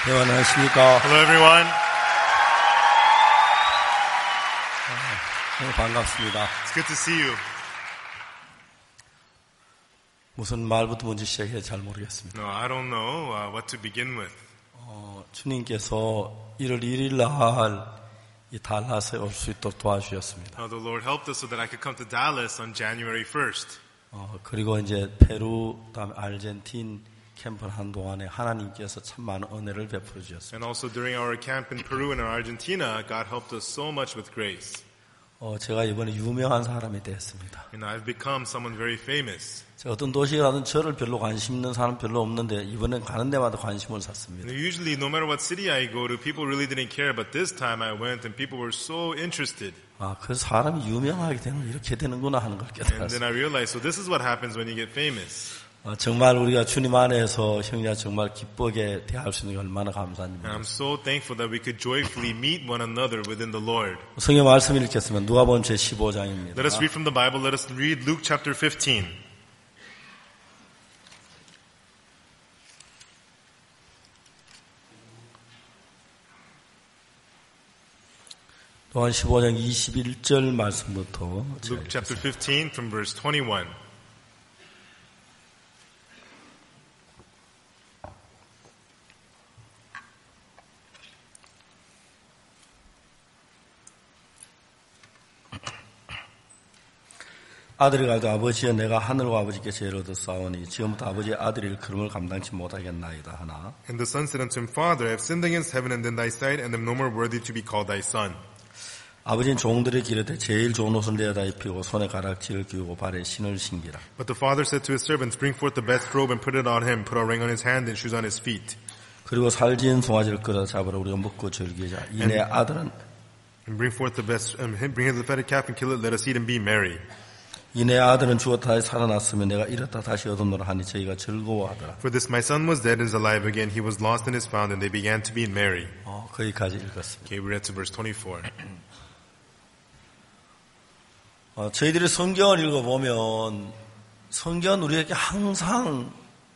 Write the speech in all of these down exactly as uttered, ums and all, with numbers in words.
여러분 안녕하십니까? Hello, everyone. 네, 반갑습니다. It's good to see you. 무슨 말부터 먼저 시작해야 잘 모르겠습니다. No, I don't know uh, what to begin with. 어, 주님께서 일월 일일 날 이 달라스에 올 수 있도록 도와주셨습니다. Uh, the Lord helped us so that I could come to Dallas on January first. 어, 그리고 이제 페루, 그다음에 아르헨틴 캠프를 한 동안에 하나님께서 참 많은 은혜를 베풀어 주셨습니다. And also during our camp in Peru and Argentina, God helped us so much with grace. 어, 제가 이번에 유명한 사람이 됐습니다. And I've become someone very famous. 제가 어떤 도시에 가든 저를 별로 관심 있는 사람 별로 없는데 이번엔 가는 데마다 관심을 샀습니다. And usually, no matter what city I go to, people really didn't care. But this time I went and people were so interested. 아, 그 사람이 유명하게 되면 이렇게 되는구나 하는 걸 And then 깨달았습니다. I realized, so this is what happens when you get famous. 어, 정말 우리가 주님 안에서 형제가 정말 기쁘게 대할 수 있는 게 얼마나 감사합니다. And I'm so thankful that we could joyfully meet one another within the Lord. 성경 말씀 읽겠으면 누가복음 제십오 장입니다. Let us read from the Bible. Let us read Luke chapter fifteen. 또한 십오 장 이십일 절 말씀부터 Luke chapter fifteen from verse twenty-one. 아들이 갈때 아버지여 내가 하늘과 아버지께 죄를 얻었사오니 지금부터 아버지의 아들일 그름을 감당치 못하겠나이다 하나. And the son said unto him, Father, I have sinned against heaven and in thy sight, and am no more worthy to be called thy son. 아버지는 종들의 기르되 제일 좋은 옷을 내어다 입히고 손에 가락지를 끼우고 발에 신을 신기라. But the father said to his servants, Bring forth the best robe and put it on him, put a ring on his hand and shoes on his feet. 그리고 살진 송아지를 끌어 잡으라 우리가 먹고 즐기자. 이 내 아들은 And bring forth the best, um, bring hither the fatted calf and kill it, let us eat and be merry. 이 내 아들은 죽었다 다시 살아났으면 내가 이렇다 다시 얻었노라 하니 저희가 즐거워하더라. For this my son was dead and is alive again, he was lost and is found, and they began to be merry. 어, 거기까지 읽었습니다. Okay, we read to verse twenty-four. 어, 저희들이 성경을 읽어보면 성경은 우리에게 항상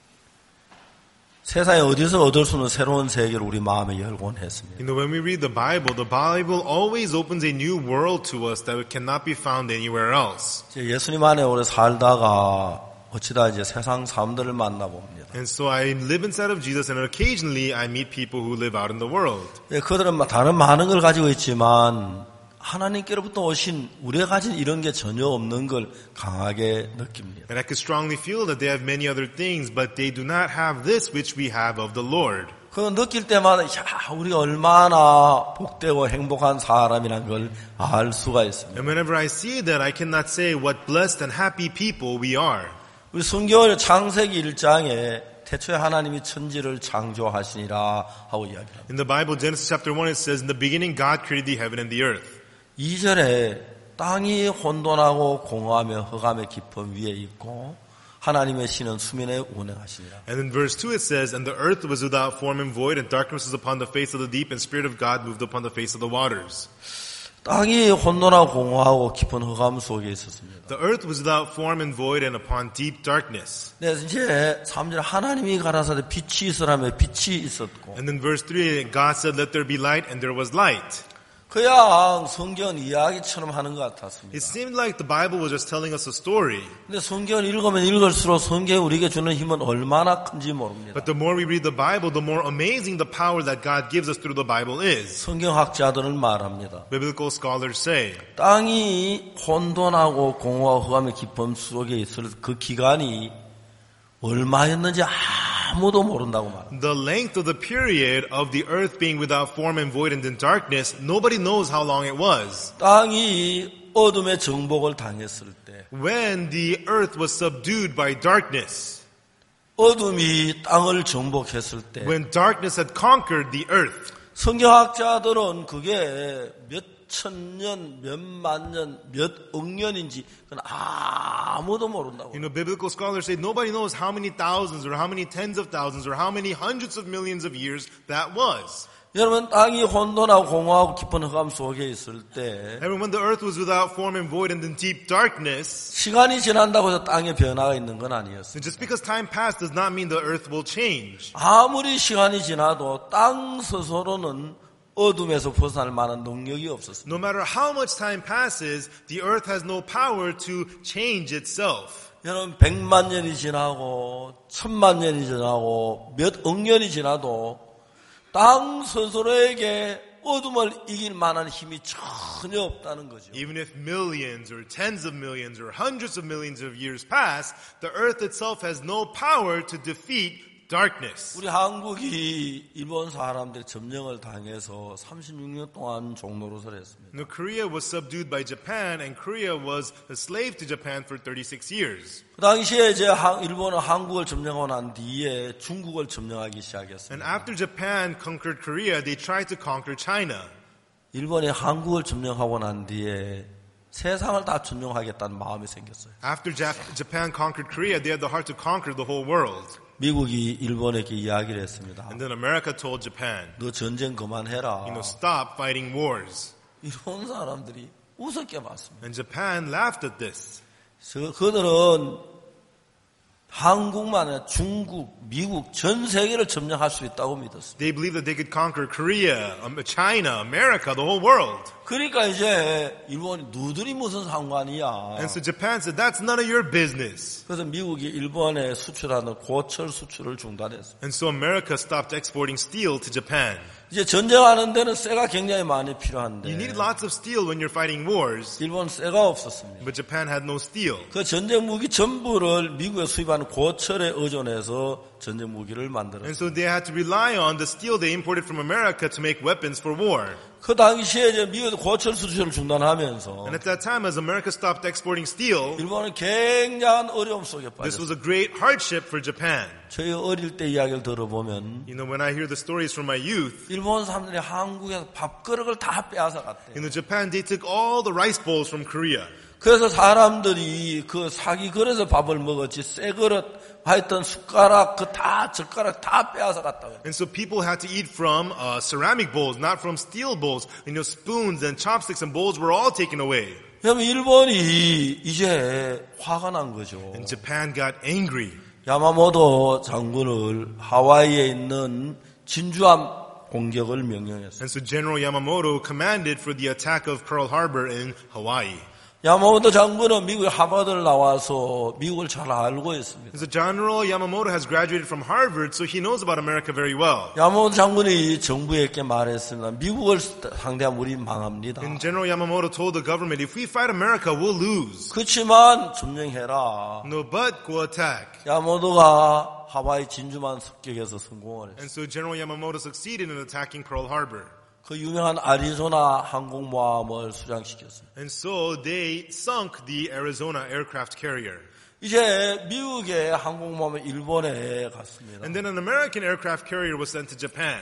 세상에 어디서 얻을 수 없는 새로운 세계를 우리 마음에 열곤 했습니다. You know, when we read the Bible, the Bible always opens a new world to us that cannot be found anywhere else. 예수님 안에 오래 살다가 어찌다 이제 세상 사람들을 만나봅니다. And so I live inside of Jesus, and occasionally I meet people who live out in the world. 예, 그들은 다른 많은 걸 가지고 있지만 하나님께로부터 오신 우리가 가진 이런 게 전혀 없는 걸 강하게 느낍니다. And I could strongly feel that they have many other things, but they do not have this which we have of the Lord. 그거 느낄 때마다 야, 우리가 얼마나 복되고 행복한 사람이라는 걸 알 수가 있습니다. And whenever I see that, I cannot say what blessed and happy people we are. 우리 성경의 창세기 일 장에 태초에 하나님이 천지를 창조하시니라 하고 이야기합니다. In the Bible, Genesis chapter one, it says, In the beginning God created the heaven and the earth. 이 절에 땅이 혼돈하고 공허하며 흑암의 깊음 위에 있고 하나님의 신은 수면에 운행하시니라. And in verse two it says, And the earth was without form and void, and darkness was upon the face of the deep, and Spirit of God moved upon the face of the waters. 땅이 혼돈하고 공허하고 깊은 흑암 속에 있었습니다. The earth was without form and void, and upon deep darkness. 네, 이제 삼 절 하나님이 가라사대 빛이 있으라며 빛이 있었고. And in verse three, God said, Let there be light, and there was light. 그냥 성경 이야기처럼 하는 것 같았습니다. It seemed like the Bible was just telling us a story. 근데 성경을 읽으면 읽을수록 성경이 우리에게 주는 힘은 얼마나 큰지 모릅니다. But the more we read the Bible, the more amazing the power that God gives us through the Bible is. 성경학자들은 말합니다. Biblical scholars say, 땅이 혼돈하고 공허와 흑암의 깊음 속에 있을 그 기간이 얼마였는지 아무도 모른다고 말합니다. The length of the period of the earth being without form and void and in darkness, nobody knows how long it was. 땅이 어둠의 정복을 당했을 때, When the earth was subdued by darkness, 어둠이 땅을 정복했을 때, when darkness had conquered the earth, 성경학자들은 그게 몇 천년, 몇 만년, 몇 억년인지 그건 아무도 모른다고. you know, biblical scholars say nobody knows how many thousands or how many tens of thousands or how many hundreds of millions of years that was. 여러분 땅이 혼돈하고 공허하고 깊은 흑암 속에 있을 때 And when the earth was without form and void and in deep darkness, 시간이 지난다고 해서 땅에 변화가 있는 건 아니었어요. just because time passed does not mean the earth will change. 아무리 시간이 지나도 땅 스스로는 어둠에서 벗어날 만한 능력이 없었습니다. No matter how much time passes, the earth has no power to change itself. 여러분 백만 년이 지나고 천만 년이 지나고 몇 억 년이 지나도 땅 스스로에게 어둠을 이길 만한 힘이 전혀 없다는 거죠. Even if millions or tens of millions or hundreds of millions of years pass, the earth itself has no power to defeat darkness. 우리 한국이 일본 사람들 점령을 당해서 삼십육 년 동안 종노릇을 했습니다. Now, Korea was subdued by Japan, and Korea was a slave to Japan for thirty-six years. 그 당시에 이제 일본은 한국을 점령하고 난 뒤에 중국을 점령하기 시작했습니다. And after Japan conquered Korea, they tried to conquer China. 일본이 한국을 점령하고 난 뒤에 세상을 다 점령하겠다는 마음이 생겼어요. After Japan conquered Korea, they had the heart to conquer the whole world. 미국이 일본에게 이야기를 했습니다. And then America told Japan, 너 전쟁 그만해라. you know, stop fighting wars. 일본 사람들이 우습게 봤습니다. And Japan laughed at this. 그, 그들은 한국만 아니라 중국, 미국 전 세계를 점령할 수 있다고 믿었습니다. They believed that they could conquer Korea, China, America, the whole world. 그러니까 이제 일본이 너들이 무슨 상관이야. And so Japan said, that's none of your business. 그래서 미국이 일본에 수출하는 고철 수출을 중단했습니다. And so America stopped exporting steel to Japan. 이제 전쟁하는 데는 쇠가 굉장히 많이 필요한데 You need lots of steel when you're fighting wars, 일본 쇠가 없었습니다. but Japan had no steel. 그 전쟁 무기 전부를 미국에 수입하는 고철에 의존해서 전쟁 무기를 만들었습니다. And so they had to rely on the steel they imported from America to make weapons for war. 그 당시에 이제 미국이 고철 수출을 중단하면서 And at that time, as America stopped exporting steel, 일본은 굉장한 어려움 속에 this 빠졌어요. was a great hardship for Japan. 저희 어릴 때 이야기를 들어보면 You know, when I hear the stories from my youth, 일본 사람들이 한국에서 밥그릇을 다 빼앗아 갔대요. in the Japan, they took all the rice bowls from Korea. 그래서 사람들이 그 사기 그릇에 밥을 먹었지 새 그릇 하여튼 숟가락 그 다 젓가락 다 빼앗아 갔다고 해요. And so people had to eat from uh, ceramic bowls, not from steel bowls. You know, spoons and chopsticks and bowls were all taken away. 그러면 일본이 이제 화가 난 거죠. And Japan got angry. 야마모토 장군을 하와이에 있는 진주함 공격을 명령했어요. And so General Yamamoto commanded for the attack of Pearl Harbor in Hawaii. 야마모토 장군은 미국의 하버드를 나와서 미국을 잘 알고 있습니다. And so General Yamamoto has graduated from Harvard, so he knows about America very well. 야마모토 장군이 정부에게 말했습니다. 미국을 상대하면 우리 망합니다. And General Yamamoto told the government, if we fight America, we'll lose. 그렇지만 점령해라. No, but go attack. 야마모토가 하와이 진주만 습격해서 성공을 했어요. And so General Yamamoto succeeded in attacking Pearl Harbor. 그 유명한 아리조나 항공모함을 수량시켰어요. And so they sunk the Arizona aircraft carrier. 이제 미국의 항공모함이 일본에 갔습니다. And then an American aircraft carrier was sent to Japan.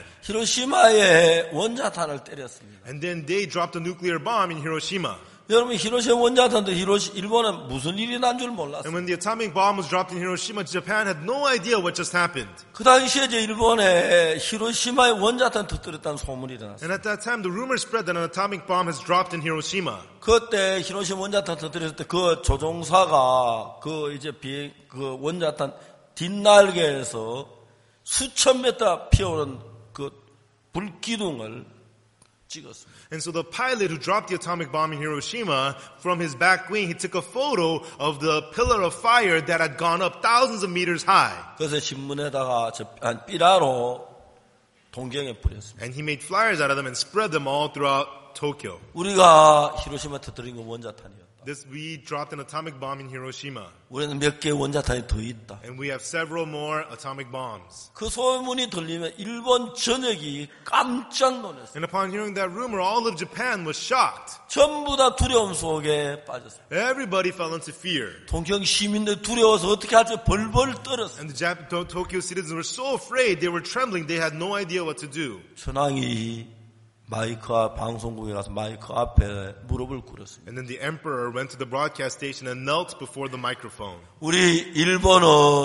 히로시마에 원자탄을 때렸습니다. And then they dropped a nuclear bomb in Hiroshima. 여러분 히로시마 원자탄도 히로시 일본은 무슨 일이 난 줄 몰랐어요. And when the atomic bomb was dropped in Hiroshima, Japan had no idea what just happened. 그 당시에 이제 일본에 히로시마에 원자탄 터뜨렸다는 소문이 일어났어요. And at that time, the rumor spread that an atomic bomb has dropped in Hiroshima. 그때 히로시마 원자탄 터뜨렸을 때 그 조종사가 그 이제 비행 그 원자탄 뒷날개에서 수천 미터 피어오른 그 불기둥을 찍었습니다. And so the pilot who dropped the atomic bomb in Hiroshima, from his back wing, he took a photo of the pillar of fire that had gone up thousands of meters high. 그래서 신문에다가 저 삐라로 동경에 뿌렸습니다. And he made flyers out of them and spread them all throughout Tokyo. 우리가 히로시마 터뜨린 건 원자탄이었다. This, we dropped an atomic bomb in Hiroshima. 우리는 몇 개의 원자탄이 더 있다. And we have several more atomic bombs. 그 소문이 들리면 일본 전역이 깜짝 놀랐어요. And upon hearing that rumor, all of Japan was shocked. 전부 다 두려움 속에 빠졌어요. Everybody fell into fear. 동경 시민들 두려워서 어떻게 할지 벌벌 떨었어요. And the Jap- to- Tokyo citizens were so afraid, they were trembling, they had no idea what to do. 천황이 마이크 앞, 방송국에 가서 마이크 앞에 무릎을 꿇었습니다. And then the emperor went to the broadcast station and knelt before the microphone. 우리 일본은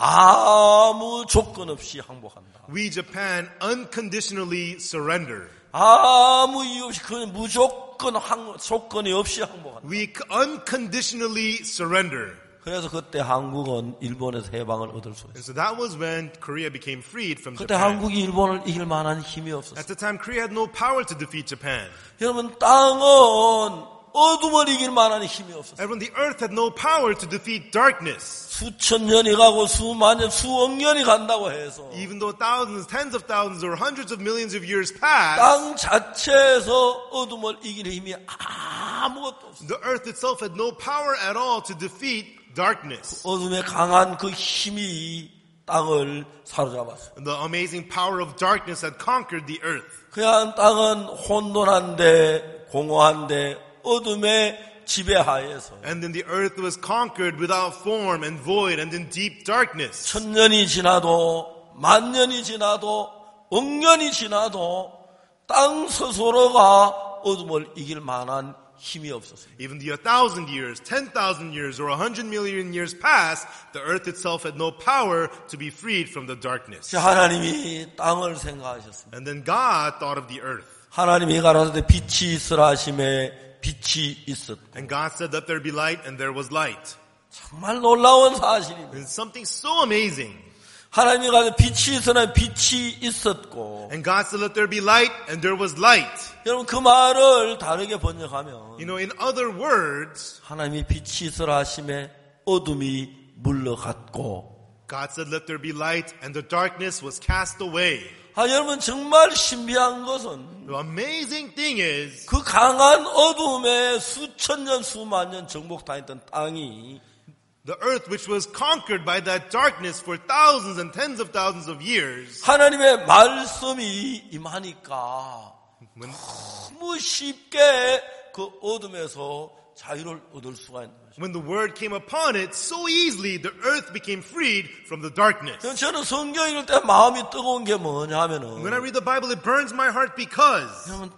아무 조건 없이 항복한다. We, Japan, unconditionally surrender. 아무 이유 없이 그 무조건 항, 조건이 없이 항복한다. We unconditionally surrender. 그래서 그때 한국은 일본에서 해방을 얻을 수 And 있어요. so that was when Korea became freed from 그때 Japan. 한국이 일본을 이길 만한 힘이 없었어요. At the time, Korea had no power to defeat Japan. 여러분, 땅은 어둠을 이길 만한 힘이 없었어요. And when the earth had no power to defeat darkness, 수천 년이 가고 수만 년, 수억 년이 간다고 해서 even though thousands, tens of thousands, or hundreds of millions of years passed, 땅 자체에서 어둠을 이기는 힘이 아무것도 없어요. the earth itself had no power at all to defeat darkness. 어둠의 강한 그 힘이 땅을 사로잡았어요. The amazing power of darkness had conquered the earth. 그냥 땅은 혼돈한데 공허한데 어둠의 지배하에서 And then the earth was conquered without form and void and in deep darkness. 천년이 지나도 만년이 지나도 억년이 지나도 땅 스스로가 어둠을 이길 만한 힘이 없었어요. Even the a thousand years, ten thousand years, or a hundred million years passed, the earth itself had no power to be freed from the darkness. 하나님이 땅을 생각하셨습니다. And then God thought of the earth. 하나님이 가라사대 빛이 있으라 하심에 빛이 있었고 And God said, let there be light, and there was light. 정말 놀라운 사실입니다. And something so amazing. 하나님이 가라사대 빛이 있으나 빛이 있었고 And God said, let there be light, and there was light. 여러분 그 말을 다르게 번역하면 You know, in other words, 하나님이 빛이 있으라 하심에 어둠이 물러갔고 God said, let there be light, and the darkness was cast away. 아, 여러분 정말 신비한 것은 The amazing thing is, 그 강한 어둠에 수천 년 수만 년 정복당했던 땅이 the earth which was conquered by that darkness for thousands and tens of thousands of years, 하나님의 말씀이 임하니까 when, 너무 쉽게 그 어둠에서 자유를 얻을 수가 있는 거죠. when the word came upon it, so easily the earth became freed from the darkness. 저는 성경 읽을 때 마음이 뜨거운 게 뭐냐면은 When I read the Bible, it burns my heart because 여러분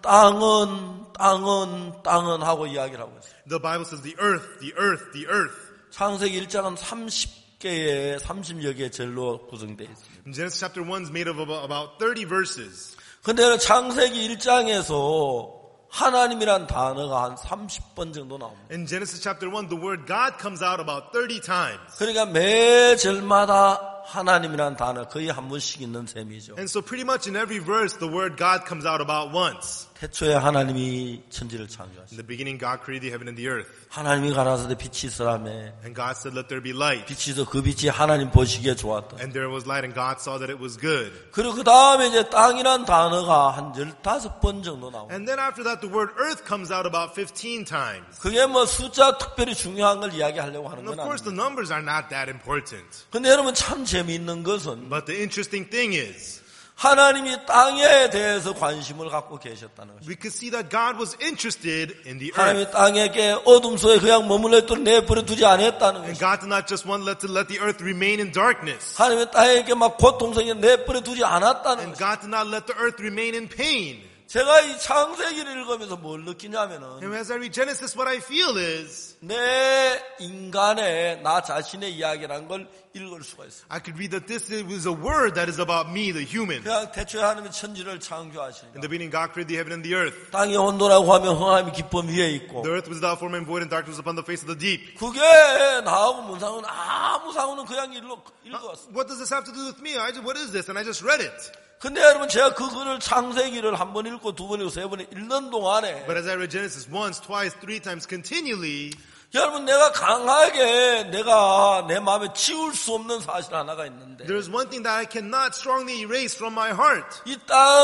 땅은 땅은 땅은 하고 이야기를 하고 있어요. the Bible says the earth, the earth, the earth. 창세기 일 장은 삼십 개의 삼십여 개의 절로 구성되어 있습니다. In Genesis chapter one is made of about, about thirty verses. 근데 창세기 일 장에서 하나님이란 단어가 한 삼십 번 정도 나옵니다. In Genesis chapter one, the word God comes out about thirty times. 그러니까 매 절마다 하나님이란 단어 거의 한 번씩 있는 셈이죠. And so pretty much in every verse, the word God comes out about once. 태초에 하나님이 천지를 In 창조하셨어요. the beginning, God created the heaven and the earth. 하나님이 가라사대 빛이 있으라며 And God said, let there be light. 빛이 있어 그 빛이 하나님 보시기에 좋았다. And there was light, and God saw that it was good. 그리고 그 다음에 이제 땅이란 단어가 한 열다섯 번 정도 나옵니다. And then after that, the word earth comes out about fifteen times. 그게 뭐 숫자 특별히 중요한 걸 이야기하려고 하는 And of 건 course, the 아닙니다. numbers are not that important. 근데 여러분 참 재미있는 것은 But the interesting thing is, 하나님이 땅에 대해서 관심을 갖고 계셨다는 것입니다. we could see that God was interested in the earth. 하나님이 땅에게 어둠 속에 그냥 머물러 있도록 내버려 두지 않았다는 And 것입니다. God did not just want let to let the earth remain in darkness. 하나님이 땅에게 막 고통 속에 내버려 두지 않았다는 And 것입니다. God did not let the earth remain in pain. 제가 이 창세기를 읽으면서 뭘 느끼냐면은 And as I read Genesis, what I feel is, 내 인간의 나 자신의 이야기라는 걸 읽을 수가 있어요. I could read that this is a word that is about me, the human. 그냥 대초에 하나님이 천지를 In 창조하시니까 the beginning, God created the heaven and the earth. 땅이 온도라고 하면 하나님이 기쁨 위에 있고 The earth was without form and void, and darkness was upon the face of the deep. 그게 나하고 문상은 아무 상관은 그냥 읽어, 읽어왔어. What does this have to do with me? I just, what is this? And I just read it. 근데 여러분 제가 그 글을 창세기를 한 번 읽고 두 번 읽고 세 번 읽는 동안에 But as I read Genesis once, twice, three times continually, 여러분 내가 강하게 내가 내 마음에 지울 수 없는 사실 하나가 있는데 there is one thing that I cannot strongly erase from my heart. 이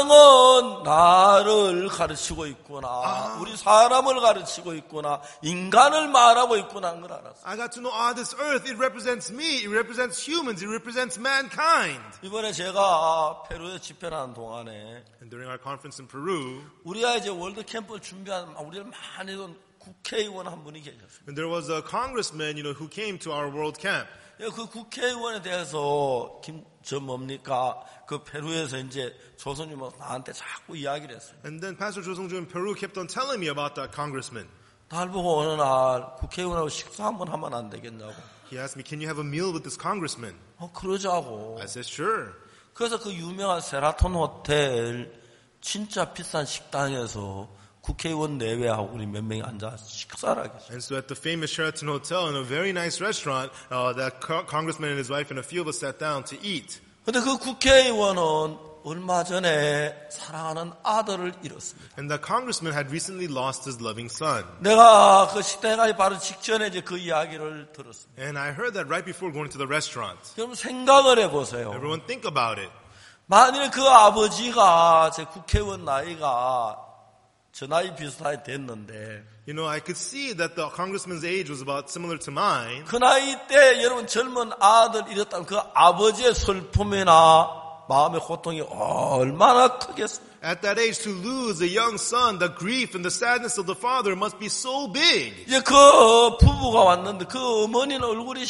땅은 나를 가르치고 있구나. 아. 우리 사람을 가르치고 있구나. 인간을 말하고 있구나 하는 걸 알았어. I got to know, ah, this earth, it represents me, it represents humans, it represents mankind. 이번에 제가 페루에 집회를 하는 동안에 And during our conference in Peru, 우리가 이제 월드 캠프를 준비하는 우리를 많이 돈 국회의원 한 분이 계셨어요. and there was a congressman, you know, who came to our world camp. 그 국회의원에 대해서 김, 저 뭡니까 그 페루에서 이제 조선님은 나한테 자꾸 이야기를 했어요. And then Pastor Jo Sung-ju in Peru kept on telling me about that congressman. 날 보고 어느 날 국회의원하고 식사 한번 하면 안 되겠냐고. He asked me, can you have a meal with this congressman? 어, 그러자고. I said, sure. 그래서 그 유명한 세라톤 호텔 진짜 비싼 식당에서 국회의원 내외하고 우리 몇 명이 앉아 식사를 하겠어요. And so at the famous Sheraton Hotel in a very nice restaurant, uh, that co- congressman and his wife and a few of us sat down to eat. 근데 그 국회의원은 얼마 전에 사랑하는 아들을 잃었습니다. And the congressman had recently lost his loving son. 내가 그 식당에 가기 바로 직전에 이제 그 이야기를 들었습니다. And I heard that right before going to the restaurant. 그럼 생각을 해보세요. Everyone think about it. 만일 그 아버지가 제 국회의원 나이가 저 나이 비슷하게 됐는데 You know, I could see that the congressman's age was about similar to mine. 그 나이 때 여러분 젊은 아들 잃었다면 그 아버지의 슬픔이나 마음의 고통이 얼마나 크겠습니까? At that age, to lose a young son, the grief and the sadness of the father must be so big. 이제 그 부부가 왔는데 그 어머니는 얼굴이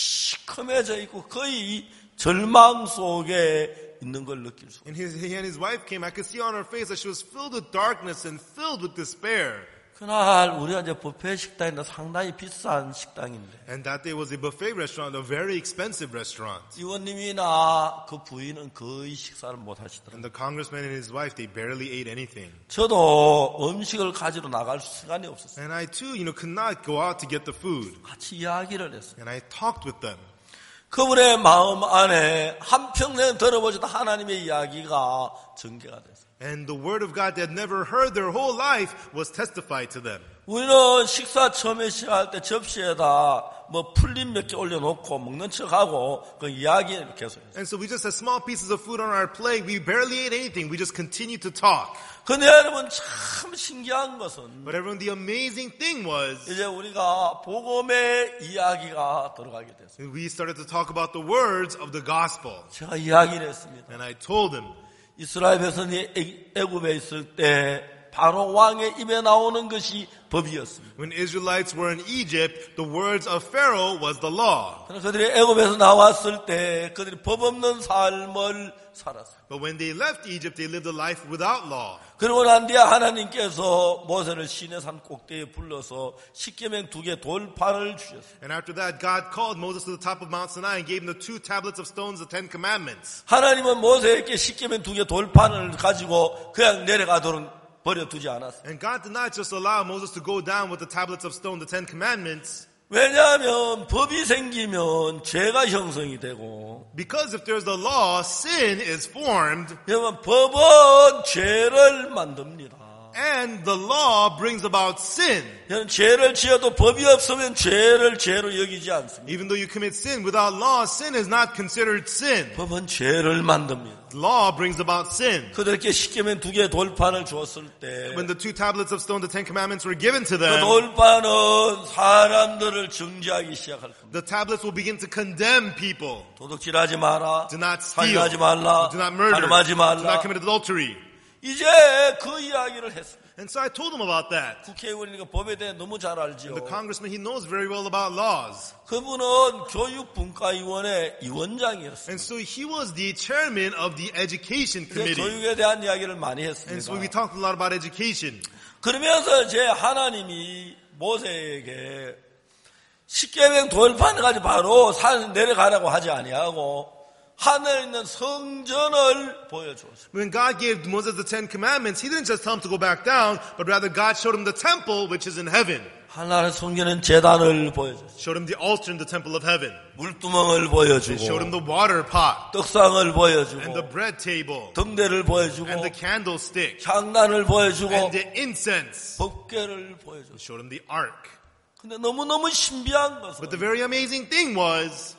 시커매져 있고 거의 절망 속에 있는 걸 느낄 수. And his, he and his wife came. I could see on her face that she was filled with darkness and filled with despair. 그날 우리가 이제 뷔페 식당인데 상당히 비싼 식당인데 And that day was a buffet restaurant, a very expensive restaurant. 의원님이나 그 부인은 거의 식사를 못 하시더라고요. And the congressman and his wife, they barely ate anything. 저도 음식을 가지러 나갈 시간이 없었어요. And I too, you know, could not go out to get the food. 같이 이야기를 했어요. And I talked with them. 그분의 마음 안에 한평생 들어보지도 하나님의 이야기가 전개가 됐어요. And the word of God they had never heard their whole life was testified to them. 우리는 식사 처음에 시작할 때 접시에다 뭐 풀림 몇 개 올려놓고 먹는 척하고 그 이야기를 계속 했어요. And so we just had small pieces of food on our plate. We barely ate anything. We just continued to talk. 근데 여러분 참 신기한 것은 But everyone, the amazing thing was 이제 우리가 복음의 이야기가 들어가게 됐어요. we started to talk about the words of the gospel. 제가 이야기를 했습니다. And I told him, 이스라엘 백성이 애굽에 있을 때 바로 왕의 입에 나오는 것이 법이었습니다. when Israelites were in Egypt, the words of Pharaoh was the law. 그래서 그들이 애굽에서 나왔을 때 그들이 법 없는 삶을 살았어요. But when they left Egypt, they lived a life without law. 그러고 난 뒤에 하나님께서 모세를 시내산 꼭대기에 불러서 십계명 두 개 돌판을 주셨어요. And after that, God called Moses to the top of Mount Sinai and gave him the two tablets of stones, the Ten Commandments. 하나님은 모세에게 십계명 두 개 돌판을 가지고 그냥 내려가도록 버려두지 않았어요. And God did not just allow Moses to go down with the tablets of stone, the Ten Commandments. 왜냐하면 법이 생기면 죄가 형성이 되고 Because if there's the law, sin is formed, 여러분 법은 죄를 만듭니다. and the law brings about sin. 여러분 죄를 지어도 법이 없으면 죄를 죄로 여기지 않습니다. Even though you commit sin without law, sin is not considered sin. 법은 죄를 만듭니다. Law brings about sin. 그들에게 십계명 두 개의 돌판을 주었을 때 When the two tablets of stone, the Ten Commandments were given to 그 them, 돌판은 사람들을 정죄하기 시작할 겁니다. the tablets will begin to condemn people. 도둑질하지 마라, Do not steal. 살인하지 말라, Do not murder. 가늠하지 Do not 말라. commit adultery. 이제 그 이야기를 했습니다. And so I told him about that. 국회의원이니까 법에 대해 너무 잘 알지요. The congressman, he knows very well about laws. 그분은 교육분과위원회 위원장이었어요. And so he was the chairman of the education 그래서 committee. 교육에 대한 이야기를 많이 And so we 했습니다. talked a lot about education. 그러면서 제 하나님이 모세에게 십계명 돌판을 가지고 바로 산 내려가라고 하지 아니하고 하늘에 있는 성전을 보여주었습니다. When God gave Moses the Ten Commandments, he didn't just tell him to go back down, but rather God showed him the temple which is in heaven. 하나님의 성전은 제단을 보여줬어요. Showed him the altar in the temple of heaven. 물두멍을 They showed him 보여주고 the water pot 떡상을 and the 보여주고 bread table 등대를 보여주고 and the candlestick 향단을 보여주고 and the incense. 법궤를 보여줬어요. Showed him the ark. 근데 너무너무 신비한 것은 But the very amazing thing was,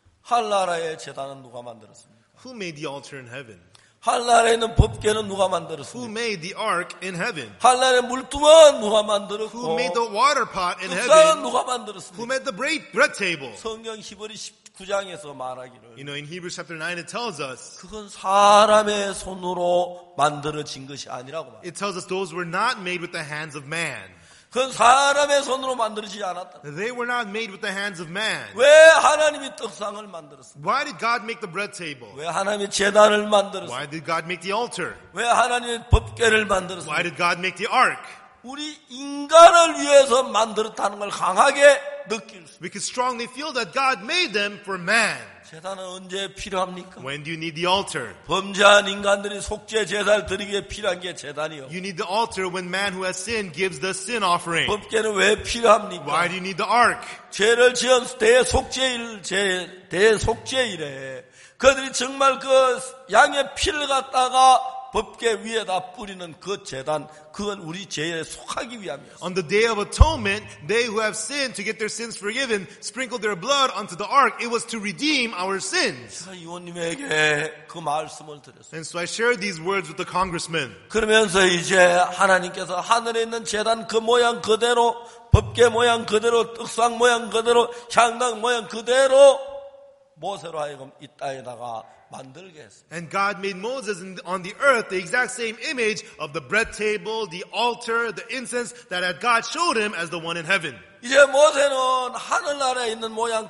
한나라의 제단은 누가 만들었습니까? who made the altar in heaven? 한나라에 있는 법궤는 누가 Who 만들었습니까? made the ark in heaven? 한나라의 물두멍은 누가 Who 만들었고 made the water pot in 떡상은 heaven? 누가 Who 만들었습니까? made the bread, bread table? 성경 히브리 십구 장에서 말하기를 You know, in Hebrews chapter nine, it tells us, 그건 사람의 손으로 만들어진 것이 아니라고 말합니다. it tells us those were not made with the hands of man. 그건 사람의 손으로 만들어지지 않았다. They were not made with the hands of man. 왜 하나님이 떡상을 만들었습니까? Why did God make the bread table? 왜 하나님이 제단을 만들었습니까? Why did God make the altar? 왜 하나님이 법궤를 Why 만들었습니까? did God make the ark? 우리 인간을 위해서 만들었다는 걸 강하게 느낄 수. We can strongly feel that God made them for man. 제단은 언제 필요합니까? When do you need the altar? 범죄한 인간들이 속죄 제사를 드리기에 필요한 게 제단이요. You need the altar when man who has sinned gives the sin offering. 법궤는 왜 필요합니까? Why do you need the ark? 죄를 지은 대속죄일, 제, 대속죄일에 그들이 정말 그 양의 피를 갖다가 법궤 위에다 뿌리는 그 제단, 그건 우리 죄에 속하기 위함이었어요. On the day of atonement, they who have sinned to get their sins forgiven sprinkle their blood onto the ark. It was to redeem our sins. 제가 의원님에게 그 말씀을 드렸어요. And so I shared these words with the congressman. 그러면서 이제 하나님께서 하늘에 있는 제단 그 모양 그대로, 법궤 모양 그대로, 떡상 모양 그대로, 향당 모양 그대로 모세로 하여금 이 땅에다가 만들게 했어요. And God made Moses in, on the earth the exact same image of the bread table, the altar, the incense that had God showed him as the one in heaven. 이제 모세는 하늘나라에 있는 모양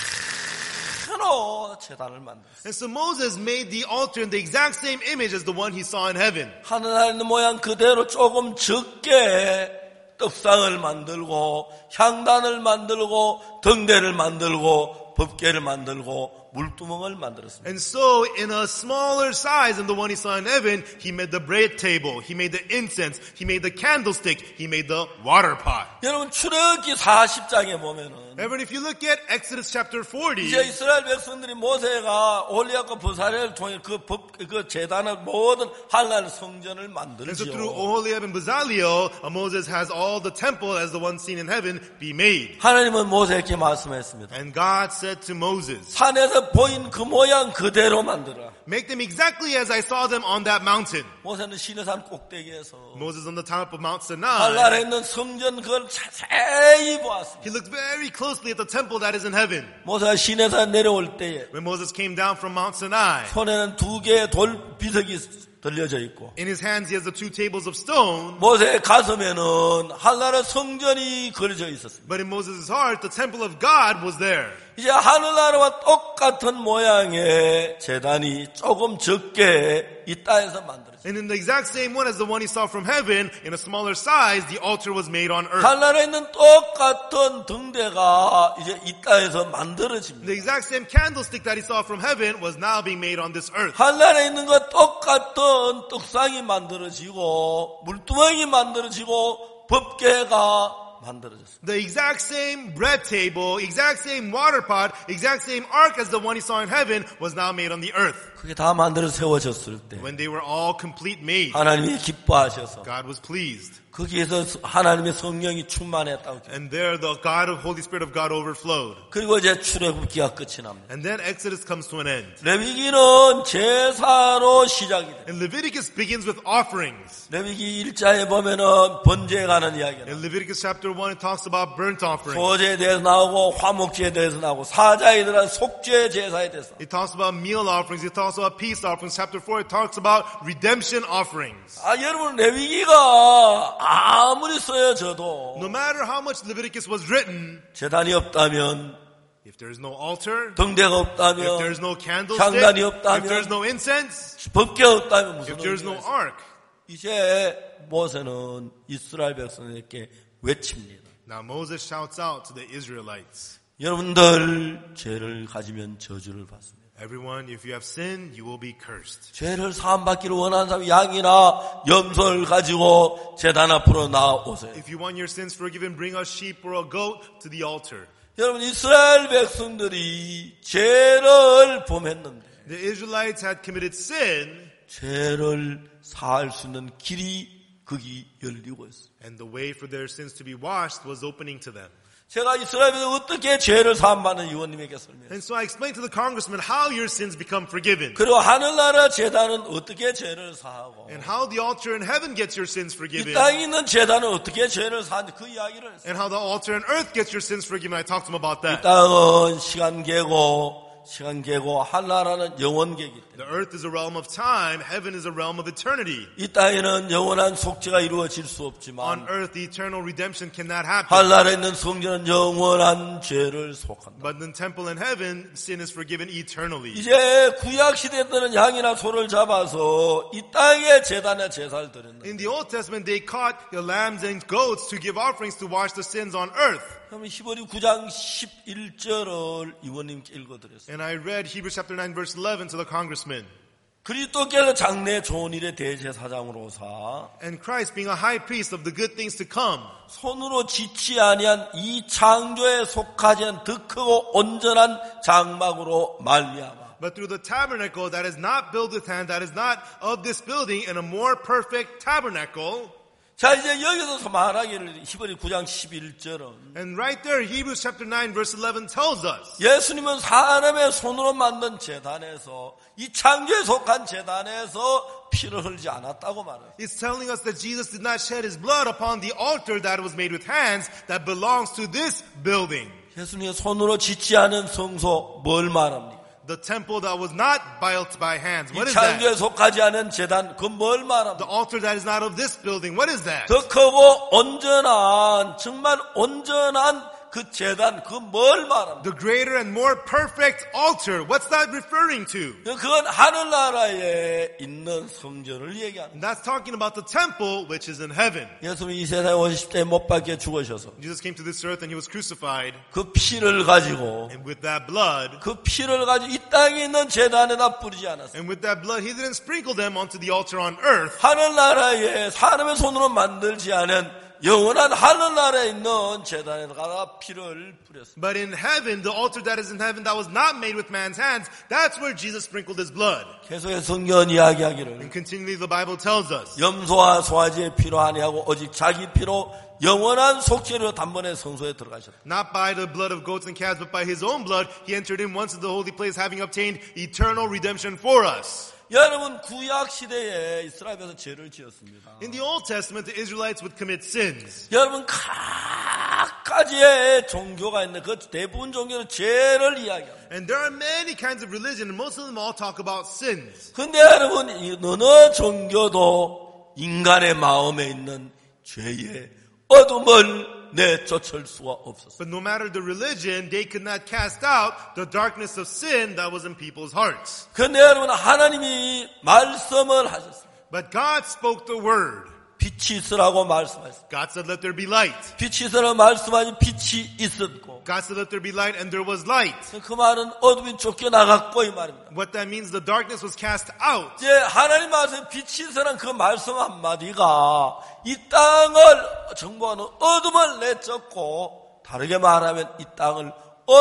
그대로 제단을 만들었어요. And so Moses made the altar in the exact same image as the one he saw in heaven. 하늘나라에 있는 모양 그대로 조금 적게 떡상을 만들고 향단을 만들고 등대를 만들고 법궤를 만들고 물두멍을 만들었습니다. And so, in a smaller size than the one he saw in heaven, he made the bread table, he made the incense, he made the candlestick, he made the water pot. 여러분 출애굽기 사십 장에 보면은 Everyone, if you look at Exodus chapter forty, 이제 이스라엘 백성들이 모세가 올리압과 부사렐을 통해 그 법, 그 제단을 모든 하나님 성전을 and so through 만들지요. Oholiab and Bezalel, uh, Moses has all the temple as the one seen in heaven be made. 하나님은 모세에게 말씀했습니다. And God said to Moses, 산에서 보인 그 모양 그대로 만들어. make them exactly as I saw them on that mountain. 모세는 시내산 꼭대기에서 Moses on the top of Mount Sinai, 하늘나라에 있는 성전 그걸 자세히 보았습니다. he looked very closely at the temple that is in heaven. 모세가 시내산 내려올 때에 When Moses came down from Mount Sinai, 손에는 두 개의 돌 비석이 들려져 있고 in his hands he has the two tables of stone, 모세의 가슴에는 하늘나라 성전이 그려져 있었습니다. but in Moses' heart, the temple of God was there. 이제 하늘나라와 똑같은 모양의 제단이 조금 적게 이 땅에서 만들어졌어요. And in the exact same one as the one he saw from heaven, in a smaller size, the altar was made on earth. 하늘나라에 있는 똑같은 등대가 이제 이 땅에서 만들어집니다. The exact same candlestick that he saw from heaven was now being made on this earth. 하늘나라에 있는 것 똑같은 떡상이 만들어지고 물두멍이 만들어지고 법궤가 만들어졌습니다. The exact same bread table, exact same water pot, exact same ark as the one he saw in heaven was now made on the earth. 그게 다 만들어 세워졌을 때 When they were all complete made, 하나님이 기뻐하셔서 God was pleased. 거기에서 하나님의 성령이 충만했다고. And there the God of Holy Spirit of God overflowed. 그리고 이제 출애굽기가 끝이 납니다. And then Exodus comes to an end. 레위기는 제사로 시작이 돼요. And Leviticus begins with offerings. 레위기 일 장에 보면은 번제에 관한 이야기가 In 나와요. Leviticus chapter one, it talks about burnt offerings. 소제에 대해서 나오고 화목제에 대해서 나오고 사자에 대한 속죄 제사에 대해서. It talks about meal offerings. It talks about peace offerings. Chapter four, it talks about redemption offerings. 아 여러분 레위기가 아무리 써여져도 No matter how much Leviticus was written, 제단이 없다면, if there is no altar, 등대가 if there 없다면, is no candlestick, 향단이 if 없다면, there is no incense, 법궤 없다면 무슨 if there is no 의미가 있어요? ark. 이제 모세는 이스라엘 백성에게 외칩니다. Now Moses shouts out to the Israelites, 여러분들 죄를 가지면 저주를 받습니다. everyone, if you have sinned, you will be cursed. 죄를 사함받기를 원하는 사람 양이나 염소를 가지고 제단 앞으로 나오세요. If you want your sins forgiven, bring a sheep or a goat to the altar. 여러분 이스라엘 백성들이 죄를 범했는데 The Israelites had committed sin, 죄를 사할 수 있는 길이 거기 열리고 있어요. and the way for their sins to be washed was opening to them. 제가 이스라엘에서 어떻게 죄를 사함받는 의원님에게 설명했어요. And so I explained to the congressman how your sins become forgiven, 그리고 하늘나라 제단은 어떻게 죄를 사하고 and how the altar in heaven gets your sins 이 forgiven, 땅에 있는 제단은 어떻게 죄를 사는지 그 이야기를 했어요. and how the altar on earth gets your sins forgiven. I talked to him about 이 that. 땅은 시간 개고 시간계고 하늘나라는 영원계이기 때문에 The earth is a realm of time, heaven is a realm of eternity. 이 땅에는 영원한 속죄가 이루어질 수 On 없지만 earth, the eternal redemption cannot happen. 하늘나라에 있는 성전은 영원한 죄를 속한다. But in the temple in heaven, sin is forgiven eternally. 이제 구약시대 때는 양이나 소를 잡아서 이 땅에 제단에 제사를 드렸는데 In the Old Testament, they caught the lambs and goats to give offerings to wash the sins on earth. 그럼 히브리 구 장 십일 절을 의원님께 읽어드렸어요. And I read Hebrews chapter nine verse eleven to the congressman. 그리스도께서 장래 좋은 일의 대제사장으로서 And Christ being a high priest of the good things to come, 손으로 짓지 아니한 이 창조에 속하지 않은 더 크고 온전한 장막으로 말미암아 but through the tabernacle that is not built with hands, that is not of this building, and a more perfect tabernacle. 자 이제 여기서 말하기를 히브리 구 장 십일 절은 And right there, Hebrews chapter nine verse eleven tells us 예수님은 사람의 손으로 만든 제단에서 이 창조에 속한 제단에서 피를 흘리지 않았다고 말해요. it's telling us that Jesus did not shed his blood upon the altar that was made with hands that belongs to this building. 예수님의 손으로 짓지 않은 성소 뭘 말합니까? The temple that was not built by hands. 이 What is that? 창조에 속하지 않은 제단 그 뭘 The 말합니까? altar that is not of this building. What is that? 더 크고 온전한 정말 온전한 그 제단 그 뭘 말합니까? The greater and more perfect altar. What's that referring to? 그건 하늘나라에 있는 성전을 얘기하는 And that's talking about the temple which is in heaven. 예수님이 이 세상에 오십 대에 못 박혀 죽으셔서 Jesus came to this earth and he was crucified. 그 피를 가지고 And with that blood, 그 피를 가지고 이 땅에 있는 제단에다 뿌리지 않았어요. and with that blood, he didn't sprinkle them onto the altar on earth. 하늘나라에 사람의 손으로 만들지 않은 영원한 하늘나라에 있는 제단에다가 피를 뿌렸어요. But in heaven, the altar that is in heaven that was not made with man's hands, that's where Jesus sprinkled his blood. 계속해서 성경 이야기하기를 And continually the Bible tells us, 염소와 소화지의 피로 아니하고 오직 자기 피로 영원한 속죄로 단번에 성소에 들어가셨다. not by the blood of goats and calves, but by his own blood, he entered in once into the holy place, having obtained eternal redemption for us. 여러분 구약 시대에 이스라엘에서 죄를 지었습니다. In the Old Testament, the Israelites would commit sins. 여러분 각 가지의 종교가 있는데 그 대부분 종교는 죄를 이야기합니다. And there are many kinds of religion, and most of them all talk about sins. 근데 여러분 이 어느 종교도 인간의 마음에 있는 죄의 어둠을 내쫓을 수가 없었어요. But no matter the religion, they could not cast out the darkness of sin that was in people's hearts. 근데 여러분 하나님이 말씀을 하셨습니다. But God spoke the word. 빛이 있으라고 말씀하셨습니다. God said, let there be light. 빛이 있으라고 말씀하니 빛이 있었고 God said, let there be light, and there was light. 그 말은 어둠이 쫓겨나갔고 이 말입니다. What that means, the darkness was cast out. 이제 하나님 말씀 빛이 있으라는 그 말씀 한마디가 이 땅을 정복하는 어둠을 내쫓고 다르게 말하면 이 땅을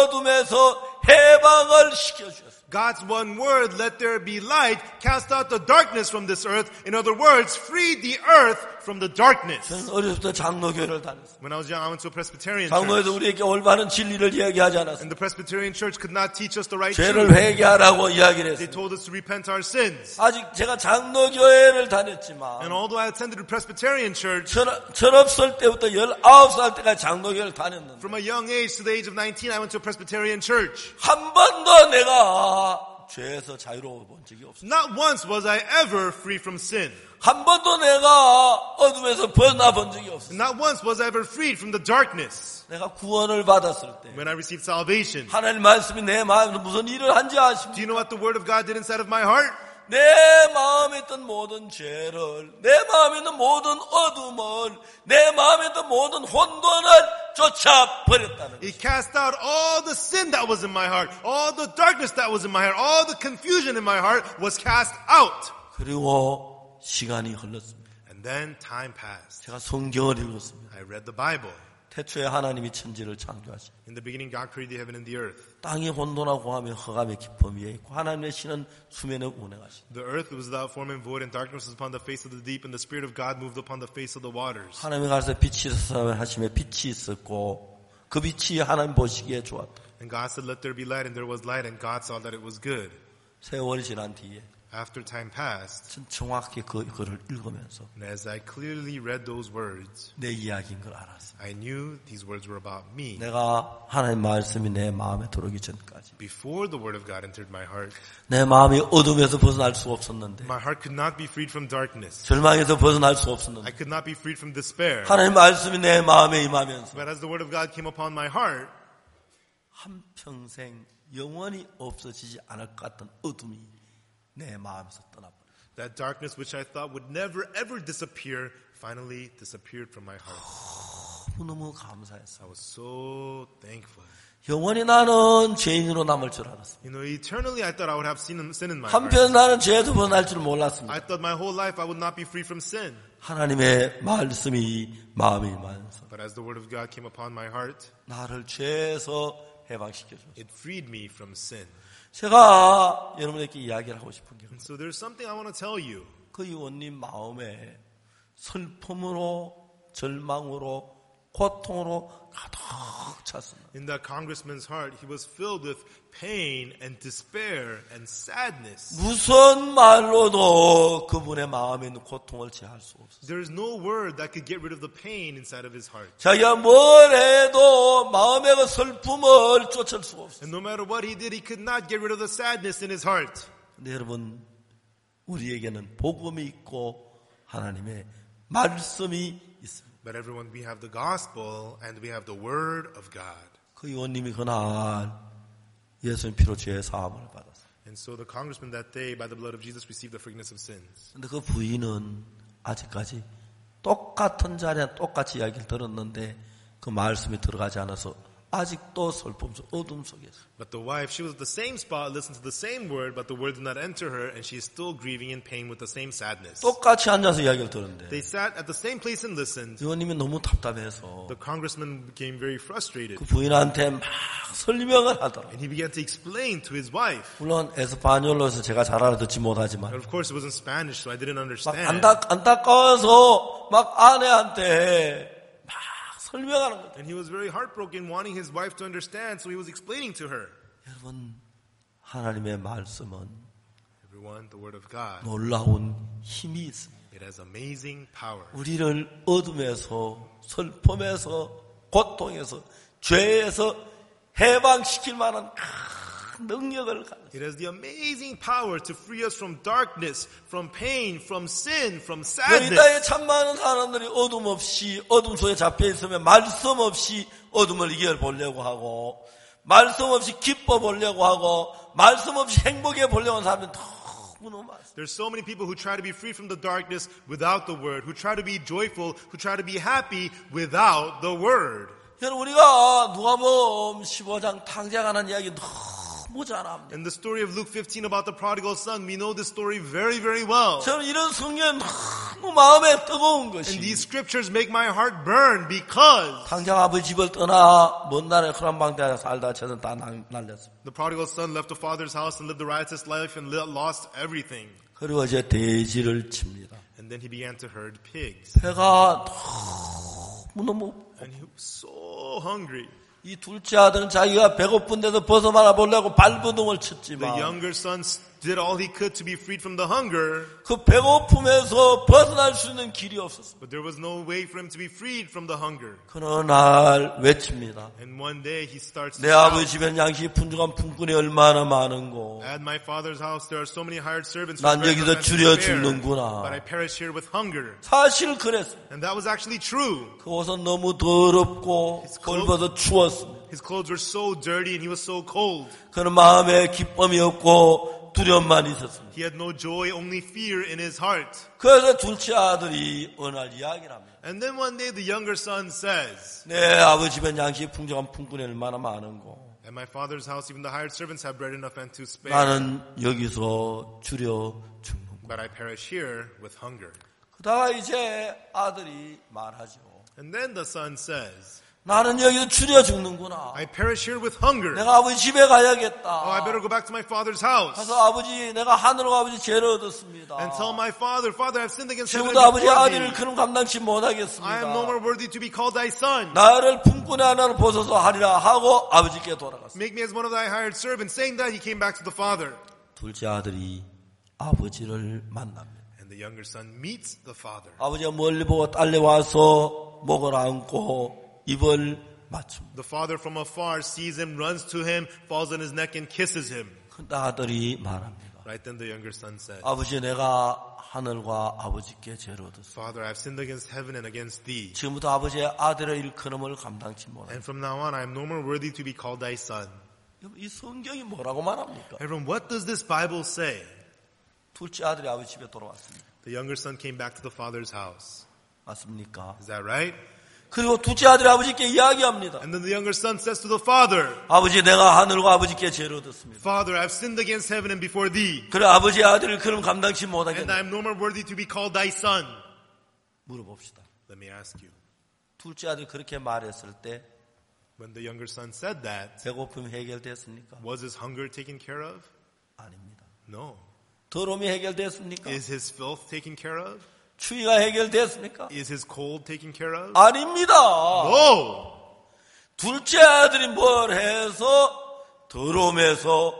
어둠에서 해방을 시켜주셨습니다. God's one word, let there be light, cast out the darkness from this earth. In other words, freed the earth from the darkness. 저는 어렸을 때 장로교회를 다녔어요. When I was young, I went to a Presbyterian 장로에서 church. 우리에게 올바른 진리를 이야기하지 않았어요. And the Presbyterian church could not teach us the right 죄를 truth. 회개하라고 이야기를 They 했어요. told us to repent our sins. 아직 제가 장로교회를 다녔지만 And although I attended a Presbyterian church, 철- 철없을 때부터 열아홉 살 때까지 장로교회를 다녔는데 from a young age to the age of nineteen, I went to a Presbyterian church. 한 번도 내가 죄에서 자유로워 본 적이 없어요. Not once was I ever free from sin. 한 번도 내가 어둠에서 벗어나 본 적이 없어요. Not once was I ever freed from the darkness. 내가 구원을 받았을 때 When I received salvation, 하나님 말씀이 내 마음에 무슨 일을 한지 do 아십니까? you know what the word of God did inside of my heart? 내 마음에 있던 모든 죄를, 내 마음에 있는 모든 어둠을, 내 마음에 있던 모든 혼돈을 쫓아버렸다는 거예요. He cast out all the sin that was in my heart, all the darkness that was in my heart, all the confusion in my heart was cast out. 그리고 시간이 흘렀습니다. And then time passed. 제가 성경을 읽었습니다. I read the Bible. 태초에 하나님이 천지를 창조하시고 In the beginning, God created the heaven and the earth. 땅이 혼돈하고 공함에 허감의 깊음 위에 있고 하나님의 신은 수면에 운행하시고 The earth was without form and void, and darkness was upon the face of the deep, and the Spirit of God moved upon the face of the waters. 하나님이 가서 빛이 있었으면 하시며 빛이 있었고 그 빛이 하나님 보시기에 좋았다. And God said, let there be light, and there was light, and God saw that it was good. 세월이 지난 뒤에 After time passed, 전 정확히 그 글을 읽으면서 and as I clearly read those words, 내 이야기인 걸 알았어요. I knew these words were about me. 내가 하나님 말씀이 내 마음에 들어오기 전까지 Before the word of God entered my heart, 내 마음이 어둠에서 벗어날 수 없었는데 my heart could not be freed from darkness. 절망에서 벗어날 수 I 없었는데 could not be freed from despair. 하나님 말씀이 내 마음에 임하면서 But as the word of God came upon my heart, 한평생 영원히 없어지지 않을 것 같던 어둠이 내 마음에서 떠나버렸어요. that darkness which I thought would never ever disappear finally disappeared from my heart. 너무너무 감사했어요. I was so thankful. 영원히 나는 죄인으로 남을 줄 알았어요. You know, eternally I thought I would have sin, sin in my heart. 한편 나는 죄에서 벗어날 줄 몰랐습니다. I thought my whole life I would not be free from sin. 하나님의 말씀이 마음에 임하면서 But as the word of God came upon my heart, 나를 죄에서 해방시켜줬어요. it freed me from sin. 제가 여러분에게 이야기를 하고 싶은 게 And so there's something I want to tell you. 그 의원님 마음에 슬픔으로 절망으로 고통으로 가득 찼습니다. In that congressman's heart, he was filled with pain and despair and sadness. 무슨 말로도 그분의 마음에 있는 고통을 제할 수 없었어요. There is no word that could get rid of the pain inside of his heart. 자기가 뭘 해도 마음의 그 슬픔을 쫓을 수가 없어요. And no matter what he did, he could not get rid of the sadness in his heart. 근데 여러분, 우리에게는 복음이 있고 하나님의 말씀이 있습니다. But everyone, we have the gospel and we have the word of God. 그 의원님이 그날 예수님 피로 죄의 사함을 받았어요. And so the congressman that day, by the blood of Jesus, received the forgiveness of sins. 근데 그 부인은 아직까지 똑같은 자리에 똑같이 이야기를 들었는데 그 말씀이 들어가지 않아서 아직도 슬픔 속 어둠 속에 있어요. But the wife, she was at the same spot, listened to the same word, but the word did not enter her, and she is still grieving in pain with the same sadness. 똑같이 앉아서 이야기를 들었는데 They sat at the same place and listened. 의원님이 너무 답답해서 The congressman became very frustrated, 그 부인한테 막 설명을 하더라고요. and he began to explain to his wife. 물론 에스파뇰로서 제가 잘 알아듣지 못하지만 And of course, it was in Spanish, so I didn't 막 understand. 안타, 안타까워서 막 아내한테 막 설명하는 거죠. And he was very heartbroken, wanting his wife to understand, so he was explaining to her. 여러분, 하나님의 말씀은 Everyone, the word of God, 놀라운 힘이 있습니다. it has amazing power. 우리를 어둠에서 슬픔에서 고통에서 죄에서 해방시킬 만한 큰 능력을 가졌어요. It has the amazing power to free us from darkness, from pain, from sin, from 이 sadness. 땅에 참 많은 사람들이 어둠 없이 어둠 속에 잡혀 있으면 말씀 없이 어둠을 이겨보려고 하고 말씀 없이 기뻐 보려고 하고 말씀 없이 행복해 보려고 하는 사람이 너무너무 많습니다. There's so many people who try to be free from the darkness without the word, who try to be joyful, who try to be happy without the word. 여러분 우리가 누가복음 십오 장 탕자하는 이야기 너무 잘 압니다. In the story of Luke fifteen about the prodigal son, we know this story very, very well. 저는 이런 성경이 너무 마음에 뜨거운 And 것이 these scriptures make my heart burn because 당장 아버지 집을 떠나 먼 나라에 허랑방대에 살다 저는 다 날- 날렸습니다. the prodigal son left the father's house and lived a riotous life and li- lost everything. 그리고 이제 돼지를 칩니다. And then he began to herd pigs. 배가 너무너무 And he was so hungry. 이 둘째 아들은 자기가 배고픈데도 벗어나 보려고 발버둥을 The 쳤지만 younger son did all he could to be freed from the hunger, 그 배고픔에서 벗어날 수 있는 길이 없었습니다. but there was no way for him to be freed from the hunger. 그러나 날 외칩니다. And one day he starts to 내 아버지 shout, 집엔 양식이 풍족한 품꾼이 얼마나 많은고 at my father's house there are so many hired servants who 난 bread 여기서 and 줄여 spare, 죽는구나. but I perish here with hunger. 사실 그랬습니다. And that was actually true. 그 옷은 너무 더럽고 벌벗어 추웠습니다. His clothes were so dirty and he was so cold. 그는 마음에 기쁨이 없고 두려움만 있었습니다. He had no joy, only fear in his heart. 그래서 둘째 아들이 어느 날 이야기를 합니다. And then one day the younger son says, 내 아버지 집엔 양식이 풍족한 품꾼이 얼마나 많은고 at my father's house even the hired servants have bread enough and to spare, 나는 여기서 줄여 죽는고. but I perish here with hunger. 그다가 이제 아들이 말하죠. And then the son says, 나는 여기서 줄여 죽는구나. I perish here with hunger. 내가 아버지 집에 가야겠다. Oh, I better go back to my father's house 가서 아버지 내가 하늘과 아버지 죄를 얻었습니다. and tell my father, Father, I've sinned against heaven 지금도 and 아버지 before 아들을 thee. 그럼 감당치 I am no 못하겠습니다. more worthy to be called thy son. 나를 품꾼의 하나로 벗어서 하리라 하고 아버지께 돌아갔습니다. Make me as one of thy hired servants. Saying that, he came back to the father. 둘째 아들이 아버지를 만납니다. And the younger son meets the father. 아버지가 멀리 보고 딸려와서 목을 안고 입을 맞춥니다. The father from afar sees him, runs to him, falls on his neck and kisses him. 큰 아들이 말합니다. Right then the younger son said, 아버지, 내가 하늘과 아버지께 죄를 얻었어. Father, I've sinned against heaven and against thee. 지금부터 아버지의 아들의 일컬음을 감당치 못한다. And from now on I am no more worthy to be called thy son. 이 성경이 뭐라고 말합니까? Everyone, what does this Bible say? 둘째 아들이 아버지 집에 돌아왔습니다. The younger son came back to the father's house. 맞습니까? Is that right? 그리고 둘째 아들이 아버지께 이야기합니다. And then the younger son says to the father, 아버지, 내가 하늘과 아버지께 죄를 얻었습니다. Father, I've sinned against heaven and before thee. 그래 아버지의 아들을 그럼 감당치 And 못하겠네. I am no more worthy to be called thy son. 물어봅시다. Let me ask you. 둘째 아들이 그렇게 말했을 때 When the younger son said that, 배고픔이 해결됐습니까? was his hunger taken care of? 아닙니다. No. 더러움이 해결됐습니까? Is his filth taken care of? 추위가 해결됐습니까? Is his cold taken care of? 아닙니다. No. 둘째 아들이 뭘 해서 더러움에서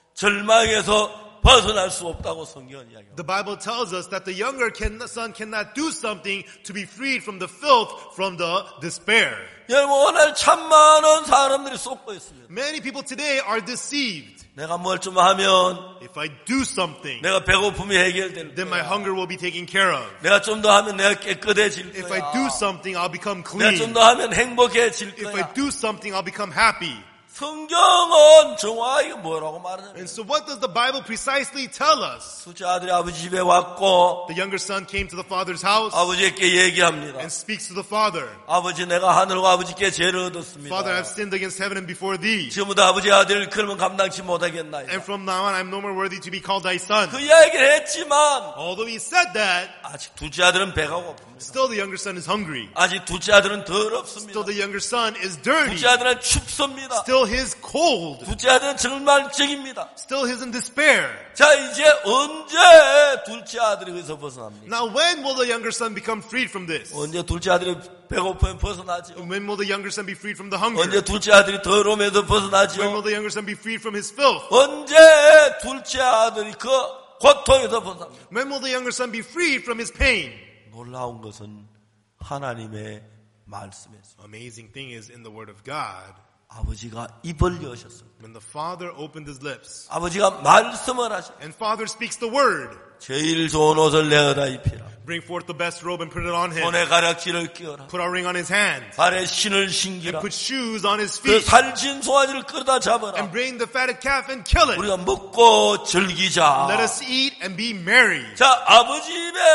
절망에서 벗어날 수 없다고 성경은 이야기합니다. The Bible tells us that the younger can, son cannot do something to be freed from the filth, from the despair. 여러분, 오늘 참 많은 사람들이 속고 있습니다. Many people today are deceived. 내가 뭘 좀 하면 If I do something, 내가 배고픔이 해결될 then my 거야. hunger will be taken care of. 내가 좀 더 하면 내가 깨끗해질 If I 거야. do something, I'll become 내가 좀 clean. 더 하면 행복해질 If 거야. I do something, I'll become happy. 성경은 정확하게 뭐라고 말하냐면 And so what does the Bible precisely tell us? 둘째 아들이 아버지 집에 왔고 The younger son came to the father's house 아버지께 얘기합니다. and speaks to the father. 아버지, 내가 하늘과 아버지께 죄를 얻었습니다. Father, I've sinned against heaven and before thee. 지금부터 아버지 아들을 그러면 감당치 못하겠나이다. And from now on, I'm no more worthy to be called thy son. 그 이야기를 했지만 Although he said that, 아직 둘째 아들은 배가 고픕니다. still the younger son is hungry. 아직 둘째 아들은 더럽습니다. Still the younger son is dirty. 둘째 아들은 춥습니다. Still he is cold. 둘째 아들은 절망적입니다. Still he is in despair. 자, 이제 언제 둘째 아들이 거기서 벗어납니까? Now when will the younger son become freed from this? 언제 둘째 아들이 배고프면 벗어나죠? When will the younger son be freed from the 언제 hunger? 둘째 아들이 더러움에서 When will 벗어나죠? the younger son be freed from his filth? 언제 둘째 아들이 그 고통에서 벗어납니까? When will the younger son be freed from his pain? 놀라운 것은 하나님의 말씀에서 Amazing thing is in the word of God, 아버지가 입을 여셨어요. when the father opened his lips 아버지가 말씀을 하셨어요. and father speaks the word, 제일 좋은 옷을 내어다 입히라. bring forth the best robe and put it on him. 손에 가락지를 끼워라. Put a ring on his hand 발에 신을 신기라. and put shoes on his 그 feet 살진 송아지를 끌어다 잡아라. and bring the fatted calf and kill it. 우리가 먹고 즐기자. Let us eat and be merry. 자, 아버지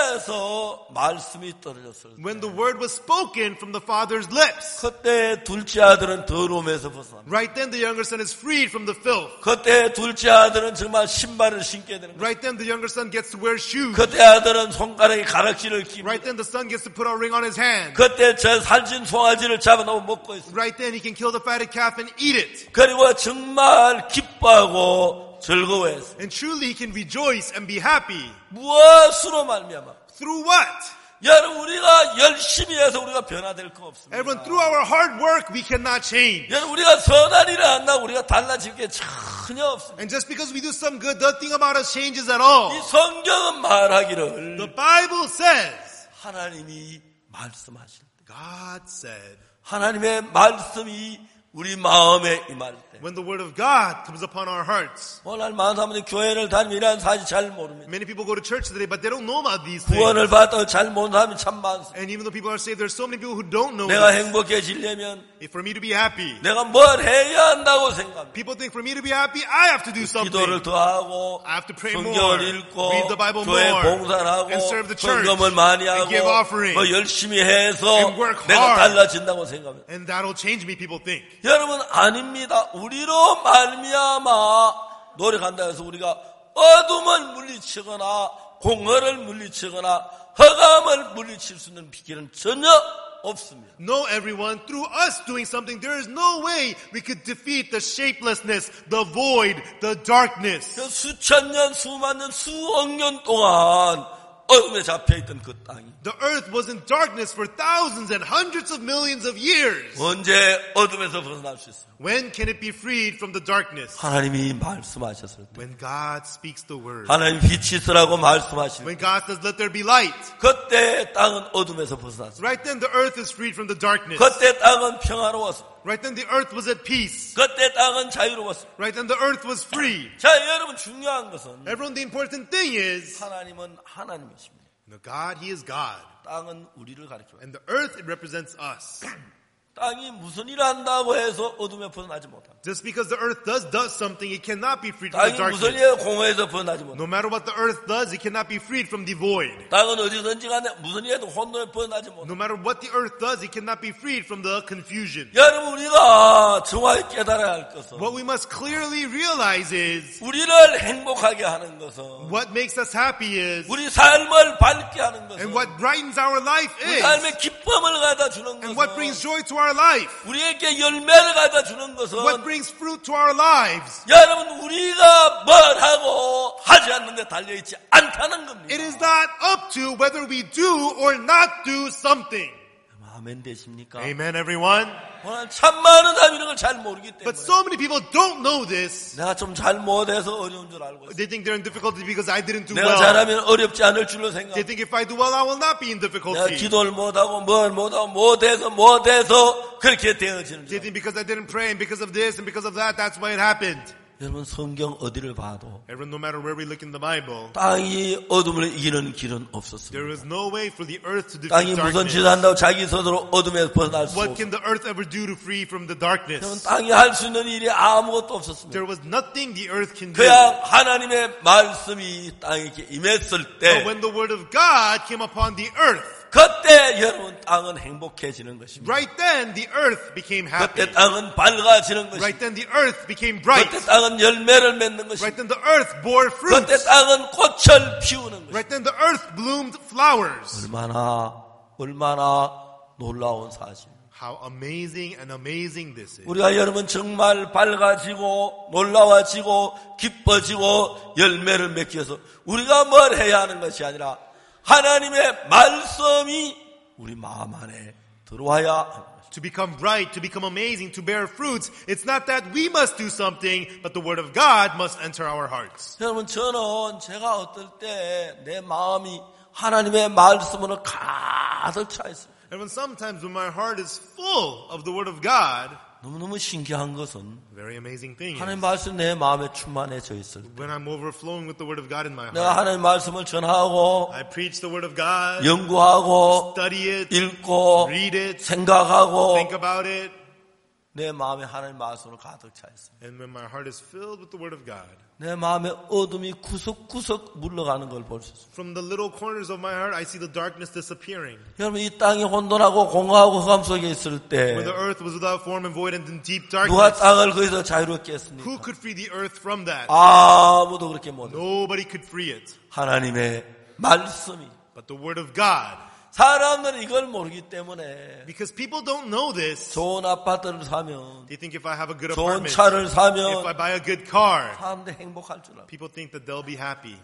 입에서 말씀이 떨어졌을 때 When the word was spoken from the father's lips, 그때 둘째 아들은 더러움에서 벗어납니다. right then the younger son is freed from the filth. 그때 둘째 아들은 정말 신발을 신게 되는 거예요. Right then the younger son gets to wear shoes. 그때 아들은 손가락에 가락지를 낍니다. Right then the son gets to put a ring on his hand. 그때 저 살진 송아지를 잡아놓고 먹고 있습니다. Right then he can kill the fatted calf and eat it. 그리고 정말 기뻐하고 즐거워했어요. And truly he can rejoice and be happy. 무엇으로 말미암아? Through what? 여러분, 우리가 열심히 해서 우리가 변화될 거 없습니다. Everyone, through our hard work we cannot change. 여러분, 우리가 선한 일을 한다고 우리가 달라질 게 전혀 없습니다. And just because we do some good, nothing about us changes at all. 이 성경은 말하기를 The Bible says, 하나님이 말씀하실 때, God said, 하나님의 말씀이 우리 마음에 임할 때, when the word of God comes upon our hearts. 오늘 많은 사람들이 교회를 다니라는 사실 잘 모릅니다. Many people go to church today, but they don't know about these things. 구원을 받아 잘 모르는 사람이 참 많습니다. And even though people are saved, there's so many people who don't know 내가 this. 행복해지려면 If for me to be happy, 내가 뭘 해야 한다고 생각합니다. people think for me to be happy, I have to do 기도를 something. 더 하고 I have to pray more, 성경을 읽고 read the Bible 교회 more, 봉사를 하고 and serve the church, 헌금을 많이 and 하고 give offering, 뭐 열심히 해서 and work 내가 hard. 달라진다고 생각합니다. And that'll change me, people think. 여러분, 아닙니다. 우리로 말미암아 노력한다 해서 우리가 어둠을 물리치거나 공허를 물리치거나 허감을 물리칠 수 있는 비결은 전혀 없습니다. No, everyone, through us doing something, there is no way we could defeat the shapelessness, the void, the darkness. 수천 년, 수만 년, 수억 년 동안 어둠에 잡혀있던 그 땅이 The earth was in darkness for thousands and hundreds of millions of years. 언제 어둠에서 벗어날 수 있어요? When can it be freed from the darkness? 하나님이 말씀하셨을 때, When God speaks the word. 하나님 빛이 있으라고 말씀하실 When 때, God says, let there be light. 그때 땅은 어둠에서 벗어났어요. Right then the earth is freed from the darkness. 그때 땅은 평화로웠어요. Right then the earth was at peace. 그때 땅은 자유로웠어요. Right then the earth was free. 자, 여러분 중요한 것은 Everyone, the important thing is, 하나님은 하나님이십니다. you know, God, He is God. 땅은 우리를 가리켜요. And the earth, it represents us. 땅이 무슨 일을 한다고 해서 어둠에 벗어나지 못합니다. Just because the earth does does something, it cannot be freed from the 땅이 무슨 darkness. 일에 공허해서 벗어나지 못합니다. No matter what the earth does, it cannot be freed from the void. 땅은 어디든지 간에 무슨 일에도 혼돈에 벗어나지 못합니다. No matter what the earth does, it cannot be freed from the confusion. 여러분, 우리가 정확히 깨달아야 할 것은 What we must clearly realize is, 우리를 행복하게 하는 것은 what makes us happy is, 우리 삶을 밝게 하는 것은 and what brightens our life 우리 is, 삶의 기쁨을 가져다 주는 and what 것은 brings joy to our life, 우리에게 열매를 가져다 주는 것은 what brings fruit to our lives. 여러분, 우리가 뭘 하고 하지 않는 데 달려있지 않다는 겁니다. It is not up to whether we do or not do something. 아멘 되십니까? Amen, everyone. 오늘 참 많은 사람이 이런 걸 잘 모르기 때문에 But so many people don't know this. 내가 좀 잘 못해서 어려운 줄 알고 있어요. They think they're in difficulty because I didn't do 내가 well. 잘하면 어렵지 않을 줄로 They 생각해요. think if I do well, I will not be in 내가 difficulty. 기도를 못하고 뭘 못하고 못해서 못해서 그렇게 되어지는 줄 They think because I didn't pray and because of this and because of that, that's why it happened. 여러분, 성경 어디를 봐도 Everyone, no matter where we look in the Bible, 땅이 어둠을 이기는 길은 there 없었습니다. is no way for the earth to 땅이 defeat 무슨 짓을 darkness. 한다고 자기 스스로 어둠에서 벗어날 수 What 없어요. can the earth ever do to free from the 여러분, darkness? 땅이 할 수 있는 일이 아무것도 없었습니다. There was nothing the earth can do. 그냥 하나님의 말씀이 땅에게 임했을 때 But when the word of God came upon the earth, 그때 여러분 땅은 행복해지는 것입니다. right then the earth became happy. 그때 땅은 밝아지는 것입니다. Right then the earth became bright. 그때 땅은 열매를 맺는 Right 것입니다. then the earth bore fruit. 그때 땅은 꽃을 피우는 것입니다. Right then the earth bloomed flowers. 얼마나 얼마나 놀라운 사실. How amazing and amazing this is. 우리가 여러분 정말 밝아지고 놀라워지고 기뻐지고 열매를 맺기 위해서 우리가 뭘 해야 하는 것이 아니라 하나님의 말씀이 우리 마음 안에 들어와야 하는 것입니다. To become bright, to become amazing, to bear fruits, it's not that we must do something, but the word of God must enter our hearts. 여러분, 저는 제가 어떨 때 내 마음이 하나님의 말씀으로 가득 차 있어요. And when sometimes when my heart is full of the word of God, 너무너무 신기한 것은 very amazing thing 하나님 is, 말씀 내 마음에 충만해져 있을 때 when I'm overflowing with the word of God in my 내가 heart, 하나님 말씀을 전하고 I preach the word of God, 연구하고 study it, 읽고 read it, 생각하고 think about it, 내 마음에 하나님 말씀으로 가득 차 있어요. and when my heart is filled with the word of God, 내 마음에 어둠이 구석구석 물러가는 걸 볼 수 있어요. from the little corners of my heart, I see the darkness disappearing. 여러분, 이 땅이 혼돈하고 공허하고 흑암 속에 있을 때 When the earth was without form and void and in deep 누가 darkness, 땅을 거기서 자유롭게 했습니까? who could free the earth from that? 아무도 그렇게 못해요. Nobody could free it. 하나님의 말씀이. But the word of God. 사람들은 이걸 모르기 때문에 Because people don't know this. 좋은 아파트를 사면, They think if I have a good 좋은 apartment, 차를 if I 사면 buy a good car, 사람들 행복할 줄 알아요. people think that they'll be happy.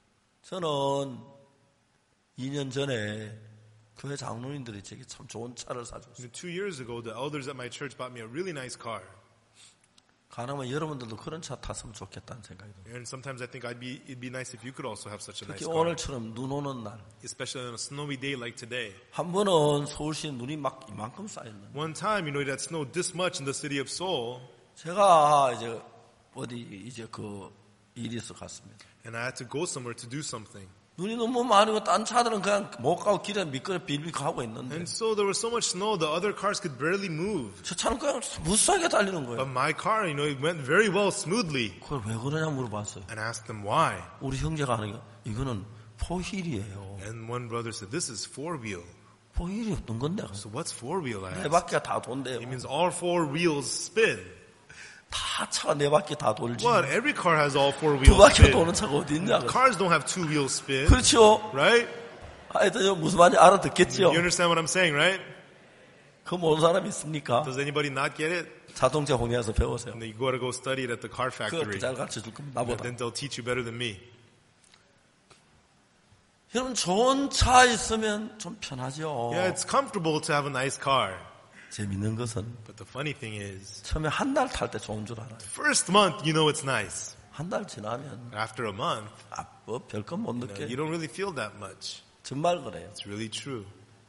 저는 이 년 전에 교회 장로님들이 제게 참 좋은 차를 사줬어요. Two years ago, the elders at my church bought me a really nice car. 가능하면 여러분들도 그런 차 탔으면 좋겠다는 생각이 들어요. And sometimes I think I'd be, it'd be nice if you could also have such a nice 특히 car. 오늘처럼 눈 오는 날. Especially on a snowy day like today. 한 번은 서울시에 눈이 막 이만큼 쌓였는데 One time, you know, it had snowed this much in the city of Seoul. 제가 이제 어디 이제 그 일이 있어 갔습니다. And I had to go somewhere to do something. 눈이 너무 많이고 딴 차들은 그냥 못 가고 길에 미끄러 빌빌 가고 있는데 And so there was so much snow, the other cars could barely move. 저 차는 그냥 무수하게 달리는 But 거예요. my car, you know, it went very well smoothly. 그걸 왜 그러냐 물어봤어요. And I asked them why. 우리 형제가 하는 게 이거는 포힐이에요. And one brother said, this is four wheel. 포힐이 어떤 건데? So what's four wheel? I 네 asked. 바퀴가 다 돈대요. It means all four wheels spin. 다 차가 네 바퀴 다 돌지. What? Every car has all four 두 wheels 바퀴 spin. 도는 차가 어디 있냐? Cars don't have two wheels spin. 그렇죠. Right? 하여튼 무슨 말인지 알아듣겠죠. You understand what I'm saying, right? 그 모르는 사람이 있습니까? Does anybody not get it? 자동차 공장에서 배우세요. And then you gotta go study it at the car 그거 factory. 잘 가르쳐 줄 겁니다. 나보다. Then they'll teach you better than me. 여러분 좋은 차 있으면 좀 편하죠. Yeah, it's comfortable to have a nice car. 재밌는 것은 But the funny thing is, 처음에 한 달 탈 때 좋은 줄 알아요. first month, you know it's nice. 한 달 지나면 After a month, 아, 뭐 별것 못 you know, 느껴요. you don't really feel that much. 정말 그래요. It's really true.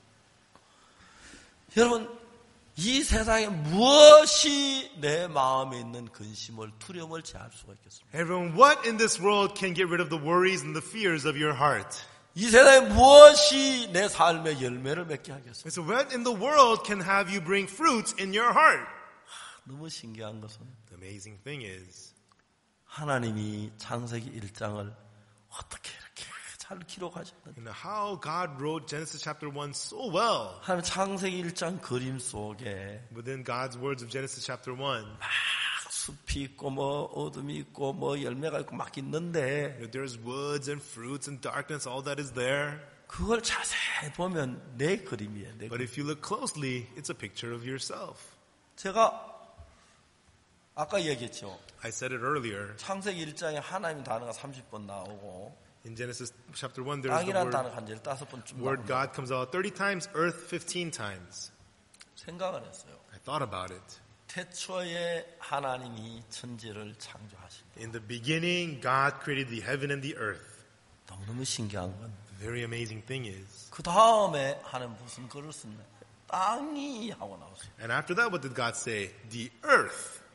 여러분 이 세상에 무엇이 내 마음에 있는 근심을 두려움을 제할 수가 있겠습니까? Everyone, what in this world can get rid of the worries and the fears of your heart? 이 세상에 무엇이 내 삶의 열매를 맺게 하겠습니까? And so what in the world can have you bring fruits in your heart? 너무 신기한 것은 The amazing thing is, 하나님이 창세기 일 장을 어떻게 이렇게 잘 기록하셨는지. you know, how God wrote Genesis chapter one so well. 하나님 창세기 일 장 그림 속에 Within God's words of Genesis chapter one, 막 숲이 있고 뭐 어둠이 있고 뭐 열매가 있고 막 있는데 you know, there's woods and fruits and darkness, all that is there. 그걸 자세히 보면 내 그림이에요. 내 But 그림. if you look closely, it's a picture of yourself. 제가 아까 얘기했죠. I said it earlier. 창세기 일 장에 하나님 단어가 삼십 번 나오고 In Genesis chapter one, there's the 땅이라는 word, 단어가 한 십오 번쯤 word 나옵니다. God comes out thirty times, earth fifteen times. 생각을 했어요. I thought about it. 태초에 하나님이 천지를 창조하십니다. In the beginning, God created the heaven and the earth. 너무너무 신기한 건 The very amazing thing is, 그 다음에 하나님 무슨 글을 썼냐? 땅이 하고 나왔어요. and after that, what did God say? The earth.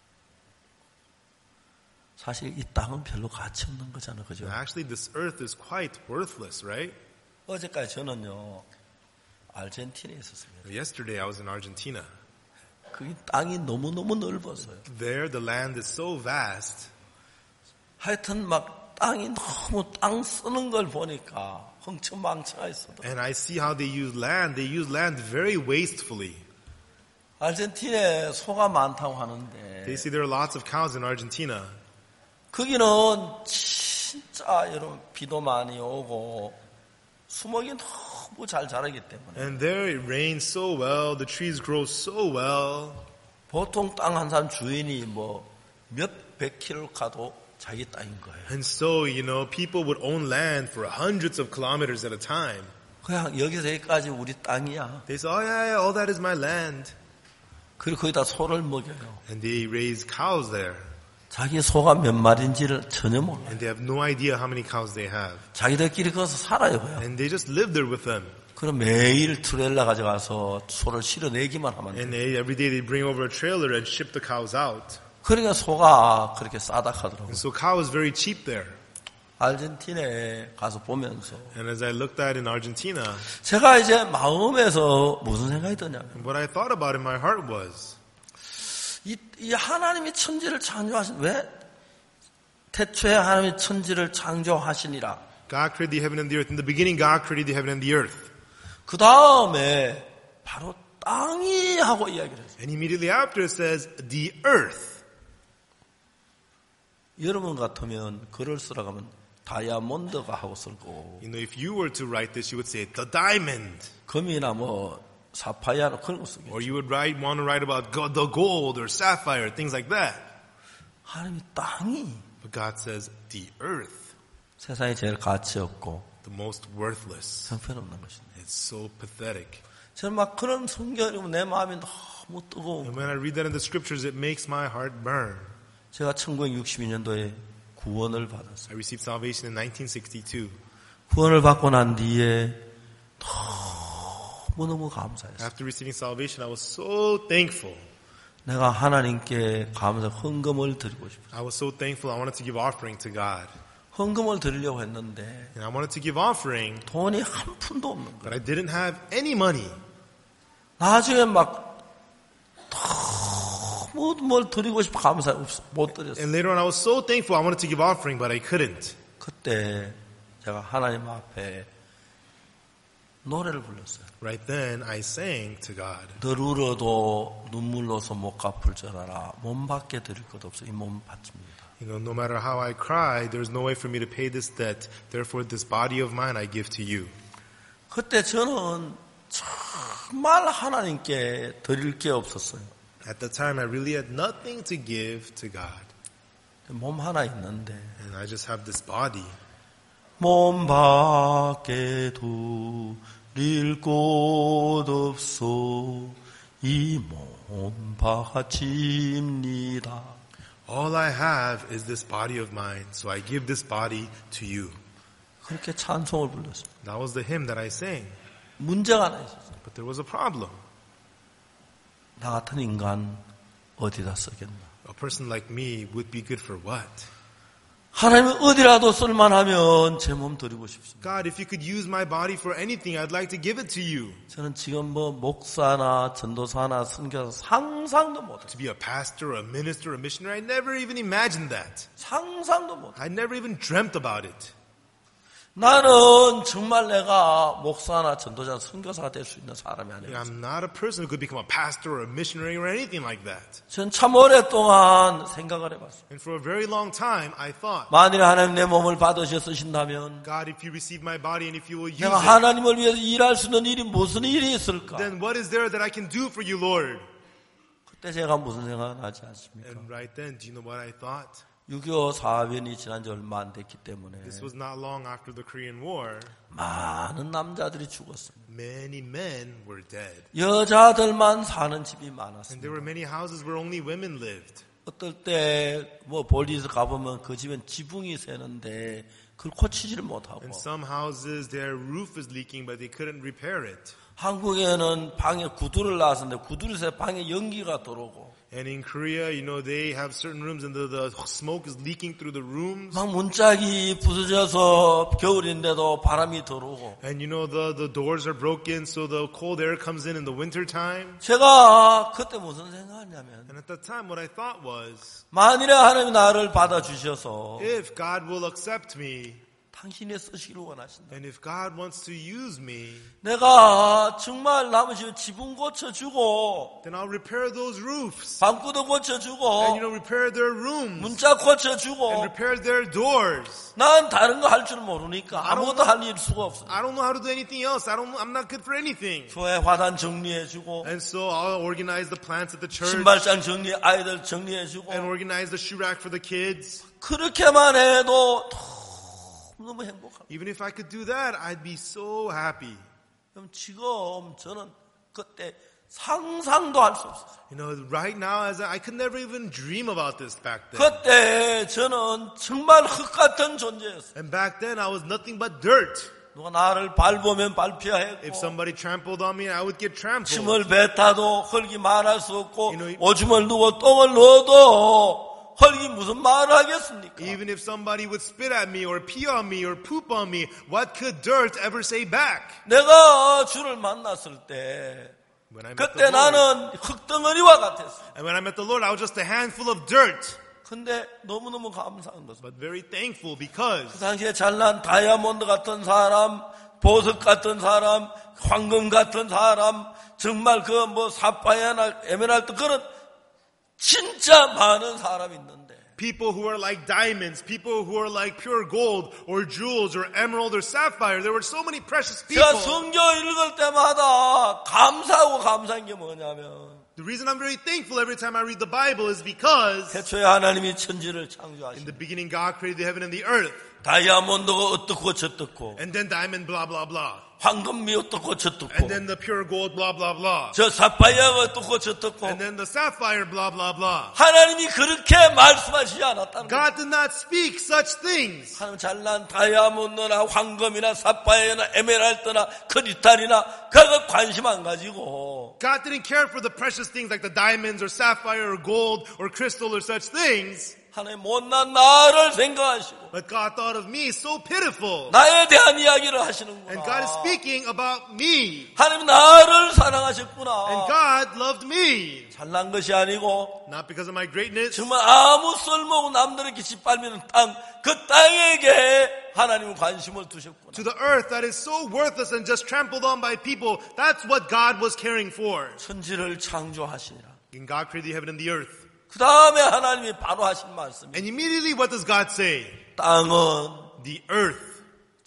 사실 이 땅은 별로 가치 없는 거잖아요. 그죠? Actually, this earth is quite worthless, right? 어제까지 저는요, 아르헨티나에 있었습니다. Yesterday, I was in Argentina. 거기 땅이 너무너무 넓었어요. There, the land is so vast. 하여튼 막 땅이 너무 땅 쓰는 걸 보니까 흥청망청했어도. And I see how they use land. They use land very wastefully. 아르헨티나에 소가 많다고 하는데 They see there are lots of cows in Argentina. 거기는 진짜 여러분 비도 많이 오고 수목이 너무 잘 자라기 때문에 And there it rains so well. The trees grow so well. 보통 땅 한 사람 주인이 뭐 몇백 킬로미터 가도 자기 땅인 거예요. And so, you know, people would own land for hundreds of kilometers at a time. 그냥 여기서 여기까지 우리 땅이야. They say, oh yeah, yeah, all that is my land. 그리고 거기다 소를 먹여요. And they raise cows there. 자기 소가 몇 마리인지를 전혀 몰라요. And they have no idea how many cows they have. 자기들끼리 거기서 살아요. 그냥. And they just live there with them. 그럼 매일 트레일러 가져가서 소를 실어내기만 하면 돼요. And they, every day they bring over a trailer and ship the cows out. 그러니까 소가 그렇게 싸다 하더라고요. And so cow is very cheap there. 아르헨티나에 가서 보면서 And as I looked at in Argentina, 제가 이제 마음에서 무슨 생각이 드냐면 what I thought about in my heart was, 이, 이 하나님이 천지를 창조하신 왜 태초에 하나님이 천지를 창조하시니라. God created the heaven and the earth. In the beginning, God created the heaven and the earth. 그 다음에 바로 땅이 하고 이야기를 했어요. And immediately after it says, the earth. 여러분 같으면 글을 쓰라고 하면 다이아몬드가 하고 쓸 거고 You know, if you were to write this, you would say, the diamond. 금이나 뭐 사파이아나 그런 거 쓰겠죠. Or you would write, want to write about go- the gold or sapphire, things like that. 하나님이 땅이 But God says, the earth, 세상에 제일 가치 없고 the most worthless. 형편없는 것입니다. It's so pathetic. 저는 막 그런 성경을 읽으면 내 마음이 너무 뜨거워. And when I read that in the scriptures, it makes my heart burn. 제가 천구백육십이 년도에 구원을 받았어요. I received salvation in nineteen sixty-two. 구원을 받고 난 뒤에 너무너무 감사했어요. After receiving salvation, I was so thankful. 내가 하나님께 감사 헌금을 드리고 싶어요. I was so thankful. I wanted to give offering to God. 헌금을 드리려고 했는데 And I wanted to give offering, 돈이 한 푼도 없는 거예요. but I didn't have any money. 나중에 막 너무 뭘 드리고 싶어 감사 없어 못 드렸어요. And later on, I was so thankful. I wanted to give offering, but I couldn't. 그때 제가 하나님 앞에 노래를 불렀어요. Right then, I sang to God. 늘 울어도 눈물로서 못 갚을 줄 알아. 몸 밖에 드릴 것 없어. 이 몸 바칩니다. You know, no matter how I cry, there's no way for me to pay this debt. Therefore, this body of mine I give to you. 그때 저는 정말 하나님께 드릴 게 없었어요. At the time, I really had nothing to give to God. 몸 하나 있는데 And I just have this body. 몸 밖에 두릴 곳 없소 이 몸 바칩니다. All I have is this body of mine, so I give this body to you. 그렇게 찬송을 불렀습니다. That was the hymn that I sang. 문제가 하나 있었어요. But there was a problem. 나 같은 인간 어디다 쓰겠나? A person like me would be good for what? 하나님은 어디라도 쓸만하면 제 몸 드리고 싶습니다. God, if you could use my body for anything, I'd like to give it to you. 저는 지금 뭐 목사나 전도사나 선교사 상상도 못해요. To be a pastor, a minister, a missionary, I never even imagined that. 상상도 못해요. I never even dreamt about it. 나는 정말 내가 목사나 전도자, 선교사가 될 수 있는 사람이 아니에요. I'm not a person who could become a pastor or a missionary or anything like that. 전 참 오랫동안 생각을 해봤어요. And for a very long time, I thought, 만일 하나님 내 몸을 받으셔 쓰신다면 God, if you receive my body and if you will use 내가 it, 하나님을 위해서 일할 수 있는 일이 무슨 일이 있을까? then what is there that I can do for you, Lord? 그때 제가 무슨 생각을 하지 않습니까? And right then, do you know what I thought? 육이오 사변이 지난 지 얼마 안 됐기 때문에 This was not long after the Korean War. 많은 남자들이 죽었습니다. Many men were dead. 여자들만 사는 집이 And 많았습니다. there were many houses where only women lived. 어떨 때 뭐 볼리스 가보면 그 집엔 지붕이 새는데 그걸 고치지를 못하고 In some houses, their roof is leaking, but they couldn't repair it. 한국에는 방에 구두를 놨었는데 구두를 새 방에 연기가 들어오고 And in Korea, you know, they have certain rooms and the, the smoke is leaking through the rooms. 막 문짝이 부서져서 겨울인데도 바람이 들어오고 And you know, the, the doors are broken, so the cold air comes in in the winter time. 제가 그때 무슨 생각하냐면 And at that time, what I thought was, 만일에 하나님이 나를 받아주셔서 if God will accept me, 당신이 쓰시기를 원하신다. and if God wants to use me, 내가 정말 남으시면 지붕 고쳐주고 then I'll repair those roofs. 방구도 And you 고쳐주고 know, repair their rooms. 문짝 And 고쳐주고 repair their doors. 난 다른 거 할 줄 모르니까 아무것도 할 일 수가 없어. I don't know how to do anything else. I don't, I'm not good for anything. 교회 화단 정리해주고 And so I'll organize the plants at the church 신발장 정리 아이들 정리해주고 and organize the shoe rack for the kids. 그렇게만 해도 너무 행복합니다. Even if I could do that, I'd be so happy. 그럼 지금 저는 그때 상상도 할 수 없었어요. You know, right now, as I, I could never even dream about this back then. 그때 저는 정말 흙 같은 존재였어요. And back then, I was nothing but dirt. 누가 나를 밟으면 밟혀야 If 했고 somebody trampled on me, I would get trampled. 침을 뱉어도 흙이 말할 수 없고 You know, 오줌을 누고 똥을 넣어도 흙이 무슨 말을 하겠습니까? Even if somebody would spit at me or pee on me or poop on me, what could dirt ever say back? 내가 주를 만났을 때 When I met the 그때 Lord, 나는 흙덩어리와 같았어요. and when I met the Lord, I was just a handful of dirt. 근데 너무너무 감사한 것은 But very thankful because 그 당시에 잘난 다이아몬드 같은 사람, 보석 같은 사람, 황금 같은 사람, 정말 그 뭐 사파이어나 에메랄드 그런 진짜 많은 사람이 있는데 people who are like diamonds, people who are like pure gold or jewels or emerald or sapphire, there were so many precious people. 제가 성경 읽을 때마다 감사하고 감사한 게 뭐냐면 The reason I'm very thankful every time I read the Bible is because 태초에 하나님이 천지를 in 창조하신 the beginning God created the heaven and the earth. 다이아몬드가 어떻고 저떻고 And then diamond blah blah blah. 황금이 어떻고 저떻고 And then the pure gold blah blah blah. 저 사파이어가 어떻고 저떻고 And then the sapphire blah blah blah. 하나님이 그렇게 말씀하시지 않았다는 거예요. God did not speak such things. 하나님 잘난 다이아몬드나 황금이나 사파이어나 에메랄드나 크리스탈이나 그거 관심 안 가지고 God didn't care for the precious things like the diamonds or sapphire or gold or crystal or such things. 하나님 못난 나를 생각하시고 But God thought of me so pitiful. 나에 대한 이야기를 하시는구나. And God is speaking about me. 하나님 나를 사랑하셨구나. And God loved me. 잘난 것이 아니고 Not because of my greatness. 정말 아무 쓸모없고 남들에게 짓밟히는 땅, 그 땅에게 하나님은 관심을 두셨구나. To the earth that is so worthless and just trampled on by people. That's what God was caring for. 천지를 창조하시니라. And God created the heaven and the earth. 그 다음에 하나님이 바로 하신 말씀이 And immediately what does God say? 땅은 The earth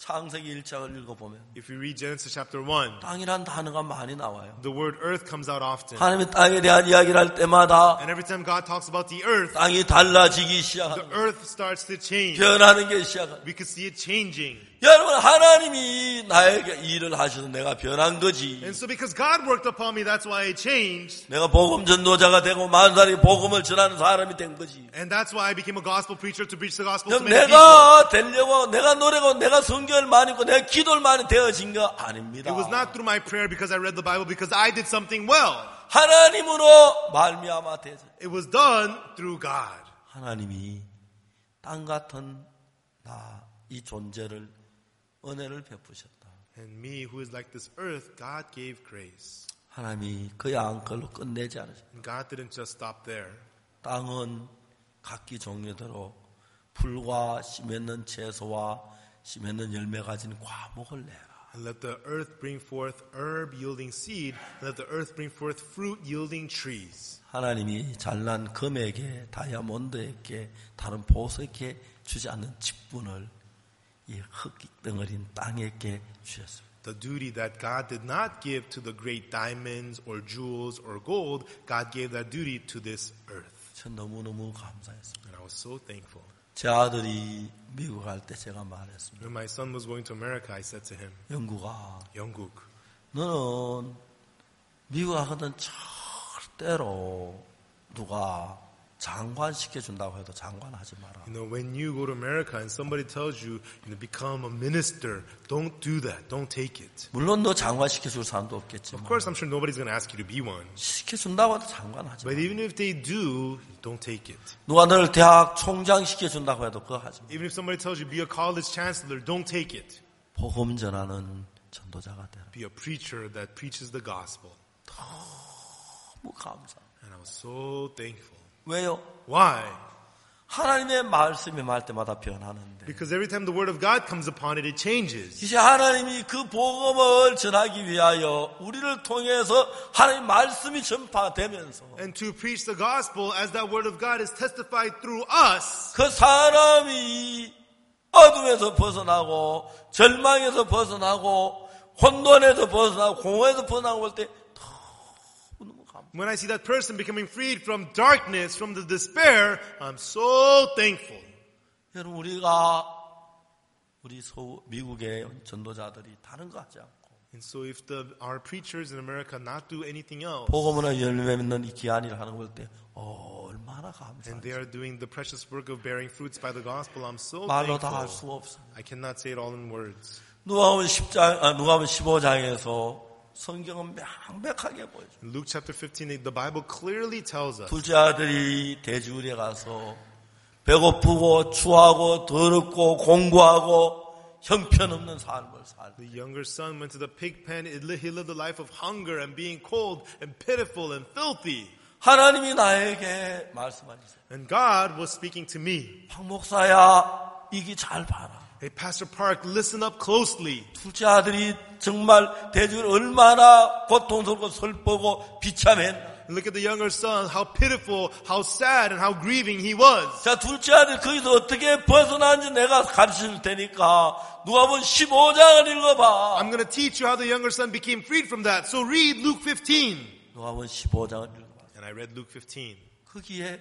창세기 일 장을 읽어보면 If you read Genesis chapter one, 땅이란 단어가 많이 나와요. the word earth comes out often. 하나님이 땅에 대한 이야기를 할 때마다 And every time God talks about the earth, 땅이 달라지기 the 시작합니다. earth starts to change. 변하는 게 시작합니다. We can see it changing. 여러분, 하나님이 나에게 일을 하셔서 내가 변한 거지. And so because God worked upon me, that's why I changed. 내가 복음 전도자가 되고 만사리 복음을 전하는 사람이 된 거지. And that's why I became a gospel preacher to preach the gospel to 그럼 many people. 내가 되려고 내가 노래고 내가 성경을 많이 읽고 내가 기도를 많이 되어진 거 아닙니다. It was not through my prayer because I read the Bible, because I did something well. 하나님으로 말미암아 되죠. It was done through God. 하나님이 땅 같은 나 이 존재를 은혜를 베푸셨다. And me, who is like this earth, God gave grace. 하나님이 그의 안걸로 끝내지 않으셨다. And God didn't just stop there. 땅은 각기 종류대로 풀과 씨 맺는 채소와 씨 맺는 열매 가진 과목을 내라. And let the earth bring forth herb yielding seed, and let the earth bring forth fruit yielding trees. 하나님이 잘난 금에게 다이아몬드에게 다른 보석에게 주지 않는 직분을 이 흙덩어린 땅에게 주셨습니다. The duty that God did not give to the great diamonds or jewels or gold, God gave that duty to this earth. 전 너무너무 감사했습니다. And I was so thankful. 제 아들이 미국 갈 때 제가 말했습니다. When my son was going to America, I said to him, 영국아, 영국, 너는 미국 가거든 절대로 누가 장관 시켜준다고 해도 장관하지 마라. you know, when you go to America and somebody tells you, you know, become a minister, don't do that. Don't take it. 물론 너 장관 시켜줄 사람도 없겠지만 Of course, I'm sure nobody's going to ask you to be one. 시켜준다고 해도 장관하지 But 마라. even if they do, don't take it. 누가 너를 대학 총장 시켜준다고 해도 그거 하지 마라. Even if somebody tells you be a college chancellor, don't take it. 복음 전하는 전도자가 되라. Be a preacher that preaches the gospel. 너무 감사. And I was so thankful. 왜요? Why? 하나님의 말씀이 말 때마다 변하는데 Because every time the word of God comes upon it, it changes. 이제 하나님이 그 복음을 전하기 위하여 우리를 통해서 하나님 말씀이 전파되면서 And to preach the gospel as that word of God is testified through us, 그 사람이 어둠에서 벗어나고 절망에서 벗어나고 혼돈에서 벗어나고 공허에서 벗어나고 볼 때 너무 감사. when I see that person becoming freed from darkness, from the despair, I'm so thankful. 여러분, 우리가 우리 서 미국의 전도자들이 다른 거 하지 않고 And so if the, our preachers in America not do anything else, 복음으로 열매 맺는 이 귀한 일을 하는 걸 때 얼마나 and they 감사한지 are doing the precious work of bearing fruits by the gospel, I'm so 말로 다 할 thankful. 수가 없어요. I cannot say it all in words. 누가복음 십 장, 아, 누가복음 십오 장에서 성경은 명백하게 보여줘. In Luke chapter fifteen, the Bible clearly tells us 둘째 아들이 돼지우리에 가서 배고프고 추하고 더럽고 공부하고 형편없는 삶을 살고 the younger son went to the pig pen. He lived a life of hunger and being cold and pitiful and filthy. 하나님이 나에게 말씀하셨어요. And God was speaking to me. 박 목사야, 이게 잘 봐라. Hey, Pastor Park, listen up closely. 둘째 아들이 정말 돼지우리 얼마나 고통스럽고 슬프고 비참했나. Look at the younger son, how pitiful, how sad, and how grieving he was. 자, 둘째 아들 거기서 어떻게 벗어나는지 내가 가르칠 테니까 누가복음 십오 장을 읽어봐. I'm going to teach you how the younger son became freed from that. So read Luke fifteen. 누가복음 십오 장을 읽어봐. And I read Luke fifteen. 거기에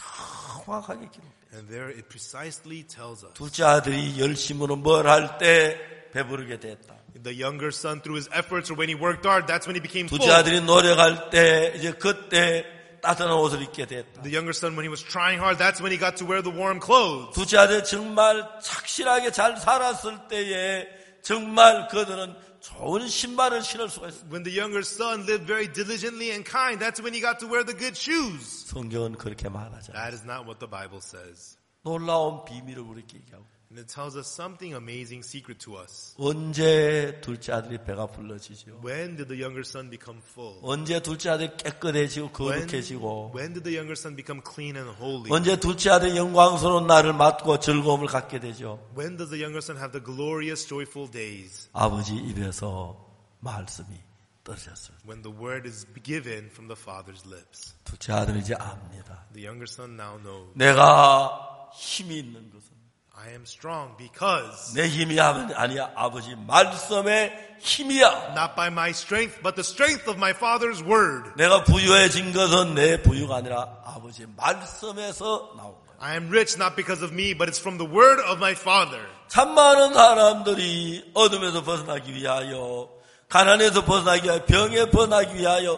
정확하게 기록돼. And there it precisely tells us. 둘째 아들이 열심으로 뭘 할 때 배부르게 됐다. The younger son, through his efforts or when he worked hard, that's when he became full. 둘째 아들이 노력할 때 이제 그때 따뜻한 옷을 입게 됐다. The younger son, when he was trying hard, that's when he got to wear the warm clothes. 둘째 아들 정말 착실하게 잘 살았을 때에 정말 그들은 좋은 신발을 신을 수가 있습니다. When the younger son lived very diligently and kind, that's when he got to wear the good shoes. 성경은 그렇게 말하잖아요. That is not what the Bible says. 놀라운 비밀을 우리에게 얘기하고 And it tells us something amazing secret to us. 언제 둘째 아들이 배가 불러지죠? When did the younger son become full? 언제 둘째 아들이 깨끗해지고 When, 거룩해지고 when did the younger son become clean and holy? 언제 둘째 아들이 영광스러운 날을 맞고 즐거움을 갖게 되죠? When does the younger son have the glorious, joyful days? 아버지 입에서 말씀이 떨어졌을 때 When the word is given from the father's lips. 둘째 아들은 이제 압니다. The younger son now knows 내가 힘이 있는 것은 I am strong because 내 힘이 아니야. 아버지 말씀의 힘이야. not by my strength, but the strength of my Father's word. 내가 부유해진 것은 내 부유가 아니라 아버지 말씀에서 나온 거야. I am rich not because of me, but it's from the word of my Father. 참 많은 사람들이 어둠에서 벗어나기 위하여, 가난에서 벗어나기 위하여, 병에 벗어나기 위하여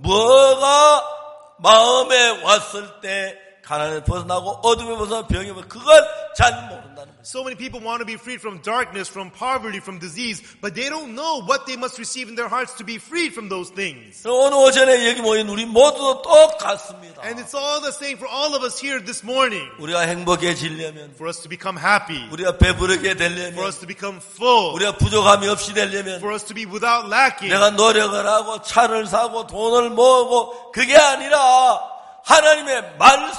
뭐가 마음에 왔을 때 가난에서 벗어나고 어둠에 벗어나고 병에 벗어나고 그걸 잘 모른다는 거예요. So many people want to be freed from darkness, from poverty, from disease, but they don't know what they must receive in their hearts to be freed from those things. 오늘 오전에 여기 모인 우리 모두 똑같습니다. And it's all the same for all of us here this morning. 우리가 행복해지려면, For us to become happy, 우리가 배부르게 for 되려면, us to become full, 우리가 부족함이 없이 되려면 for us to be without lacking. 내가 노력을 하고 차를 사고 돈을 모으고 그게 아니라 하나님의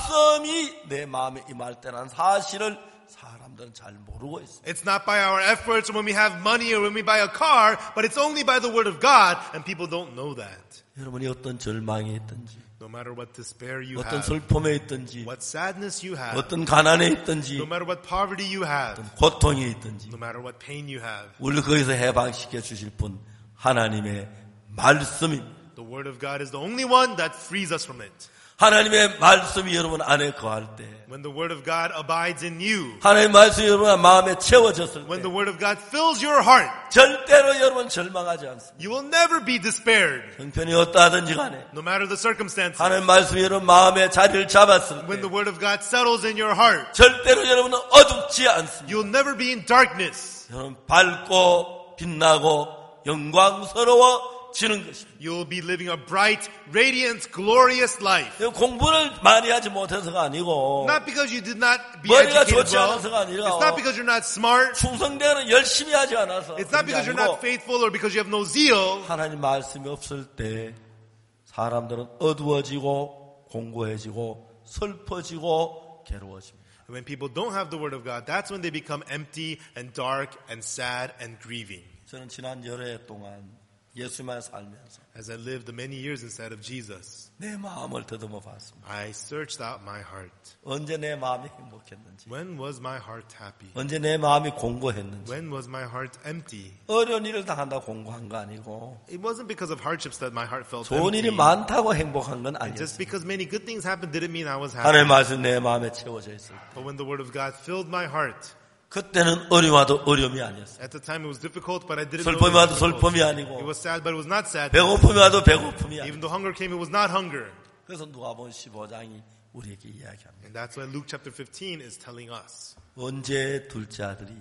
말씀이 내 마음에 임할 때라는 사실을 사람들은 잘 모르고 있어요. It's not by our efforts or when we have money or when we buy a car, but it's only by the word of God, and people don't know that. 여러분이 어떤 절망에 있든지, No matter what despair you 어떤 have, 슬픔에 있든지, what sadness you have, 어떤 가난에 있든지, no matter what poverty you have, 고통에 있든지, no matter what pain you have, 우리를 거기서 해방시켜 주실 분 하나님의 말씀입니다. the word of God is the only one that frees us from it. 하나님의 말씀이 여러분 안에 거할 때, When the word of God abides in you, 하나님의 말씀이 여러분 마음에 채워졌을 when 때 the word of God fills your heart, 절대로 여러분 절망하지 않습니다. you will never be despaired, 형편이 어떠하든지 간에 no matter the circumstances. 하나님의 말씀이 여러분 마음에 자리를 잡았을 When 때 the word of God settles in your heart, 절대로 여러분은 어둡지 않습니다. you'll never be in darkness. 여러분 밝고 빛나고 영광스러워지는 것입니다. You'll be living a bright, radiant, glorious life. 공부를 많이 하지 못해서가 아니고 Not because you did not be 머리가 educated 좋지 well. 않아서가 아니라 It's not because you're not smart. 충성되는 열심히 하지 않아서 It's not because you're 그게 not 아니고 faithful or because you have no zeal. 하나님 말씀이 없을 때 사람들은 어두워지고 공고해지고 슬퍼지고 괴로워집니다. When people don't have the word of God, that's when they become empty and dark and sad and grieving. 저는 지난 열흘 동안 예수만 살면서 As I lived the many years inside of Jesus, 내 마음을 더듬어 봤습니다. I searched out my heart. 언제 내 마음이 행복했는지, When was my heart happy? 언제 내 마음이 공고했는지. When was my heart empty? 어려운 일을 당한다고 공고한 거 아니고 It wasn't because of hardships that my heart felt 좋은 일이 empty. 많다고 행복한 건 Just 아니었어요. because many good things happened didn't mean I was happy. 하나님의 말씀 내 마음에 채워져 있을 때 But when the word of God filled my heart, 그때는 어려움이 와도 어려움이 아니었어요. at the time it was difficult, but I didn't know 슬픔이 it 와도 was 슬픔이 difficult. 아니고 It was sad, but it was not sad. 배고픔이 와도 배고픔이 아니고 Even though hunger came, it was not hunger. 그래서 누가복음 십오 장이 우리에게 이야기합니다. And that's why Luke chapter fifteen is telling us. 언제 둘째 아들이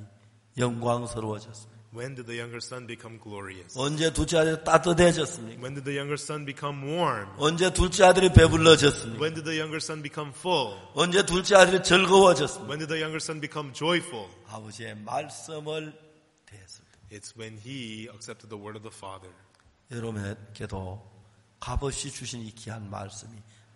영광스러워졌습니까? When did the younger son become glorious? 언제 둘째 아들이 따뜻해졌습니까? When did the younger son become warm? 언제 둘째 아들이 배불러졌습니까? When did the younger son become full? 언제 둘째 아들이 즐거워졌습니까? When did the younger son become joyful? 아버지의 말씀을 대했을 때 It's when he accepted the word of the Father. 여러분에게도 값없이 주신 이 귀한 말씀이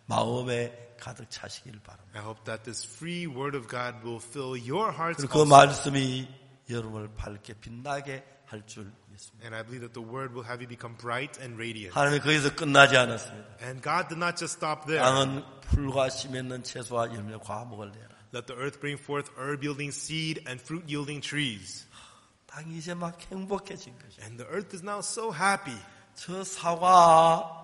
마음에 가득 차시길 바랍니다. I hope that this free word of God will fill your hearts 그리고 그 also. 말씀이 여러분을 밝게 빛나게 할 줄 믿습니다. And I believe that the word will have you become bright and radiant. 하나님이 거기서 끝나지 않았습니다. And God did not just stop there. 땅은 풀과 씨 맺는 채소와 열매 과목을 내라. Let the earth bring forth herb-yielding seed and fruit-yielding trees. 땅이 이제 막 행복해진 것이죠. And the earth is now so happy. 저 사과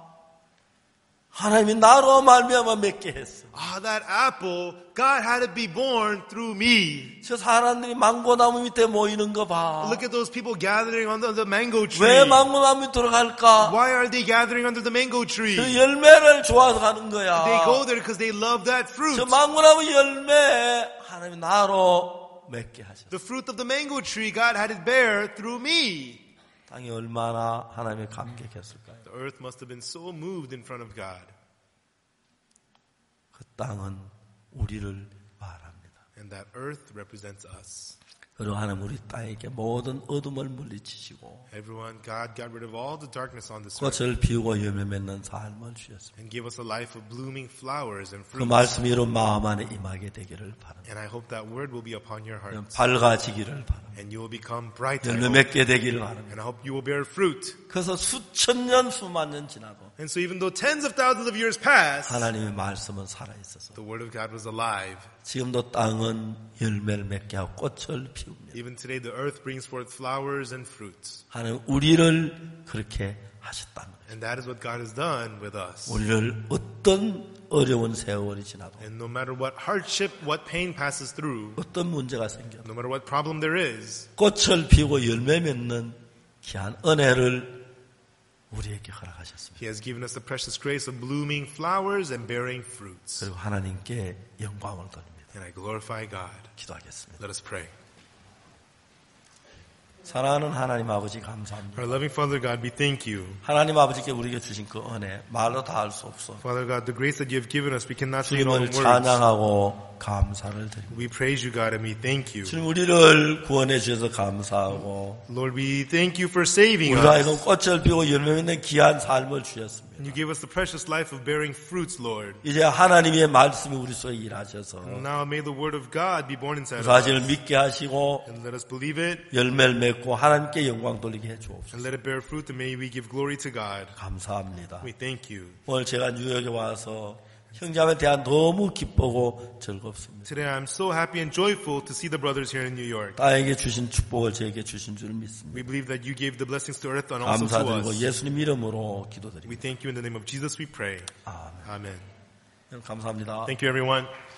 하나님이 나로 말미암아 맺게 했어. Ah, that apple, God had it be born through me. 저 사람들이 망고나무 밑에 모이는 거 봐. Look at those people gathering under the mango tree. 왜 망고나무 밑에 들어갈까? Why are they gathering under the mango tree? 그 열매를 좋아서 가는 거야. They go there because they love that fruit. 저 망고나무 열매 하나님이 나로 맺게 하셨어. The fruit of the mango tree, God had it bear through me. 땅이 얼마나 하나님의 감격했을까요? The earth must have been so moved in front of God. 그 땅은 우리를 말합니다. And that earth represents us. 그리고 하나님 우리 땅에게 모든 어둠을 물리치시고 Everyone, God got rid of all the darkness on this earth 꽃을 피우고 열매 맺는 삶을 주셨습니다. and gave us a life of blooming flowers and 그 fruits. 말씀이 여러분 마음 안에 임하게 되기를 바랍니다. And I hope that word will be upon your hearts. 밝아지기를 바랍니다. And you will become bright. I 열매 hope. 맺게 되기를 바랍니다. And I hope you will bear fruit. 그래서 수천 년 수만 년 지나도 And so even though tens of thousands of years pass, 하나님의 말씀은 살아있어서 the word of God was alive. 지금도 땅은 열매를 맺게 하고 꽃을 피웁니다. Even today the earth brings forth flowers and fruits. 하나님 우리를 그렇게 하셨다는 거예요. And that is what God has done with us. 우리를 어떤 어려운 세월이 지나도 And no matter what hardship, what pain passes through, 어떤 문제가 생겨도 no matter what problem there is, 꽃을 피우고 열매 맺는 귀한 은혜를 우리에게 허락하셨습니다. He has given us the precious grace of blooming flowers and bearing fruits. 그리고 하나님께 영광을 돌립니다. And I glorify God. 기도하겠습니다. Let us pray. 사랑하는 하나님 아버지 감사합니다. Our loving Father God, we thank you. 하나님 아버지께 우리에게 주신 그 은혜 말로 다 할 수 없어. Father God, the grace that you have given us, we cannot say it all in 주님을 words. 찬양하고 감사를 드립니다. We praise you, God, and we thank you. 주님 우리를 구원해 주셔서 감사하고 Lord, we thank you for saving 우리가 us. 이런 꽃을 피우고 열매 맺는 귀한 삶을 주셨습니다. And you gave us the precious life of bearing fruits, Lord. 이제 하나님의 말씀이 우리 속에 일하셔서 And now may the word of God be born 그 inside of 사실을 us. 믿게 하시고 And let us believe it, 열매를 맺고 하나님께 영광 돌리게 해 주옵소서. and let it bear fruit, and may we give glory to God. 감사합니다. We thank you. 오늘 제가 뉴욕에 와서 형제에 대한 너무 기쁘고 즐겁습니다. Today I'm so happy and joyful to see the brothers here in New York. 딸에게 주신 축복을 저에게 주신 줄 믿습니다. We believe that you gave the blessings to earth and also to 감사드리고 us. 예수님 이름으로 기도드립니다. We thank you in the name of Jesus we pray. 아멘. Amen. 감사합니다. Thank you everyone.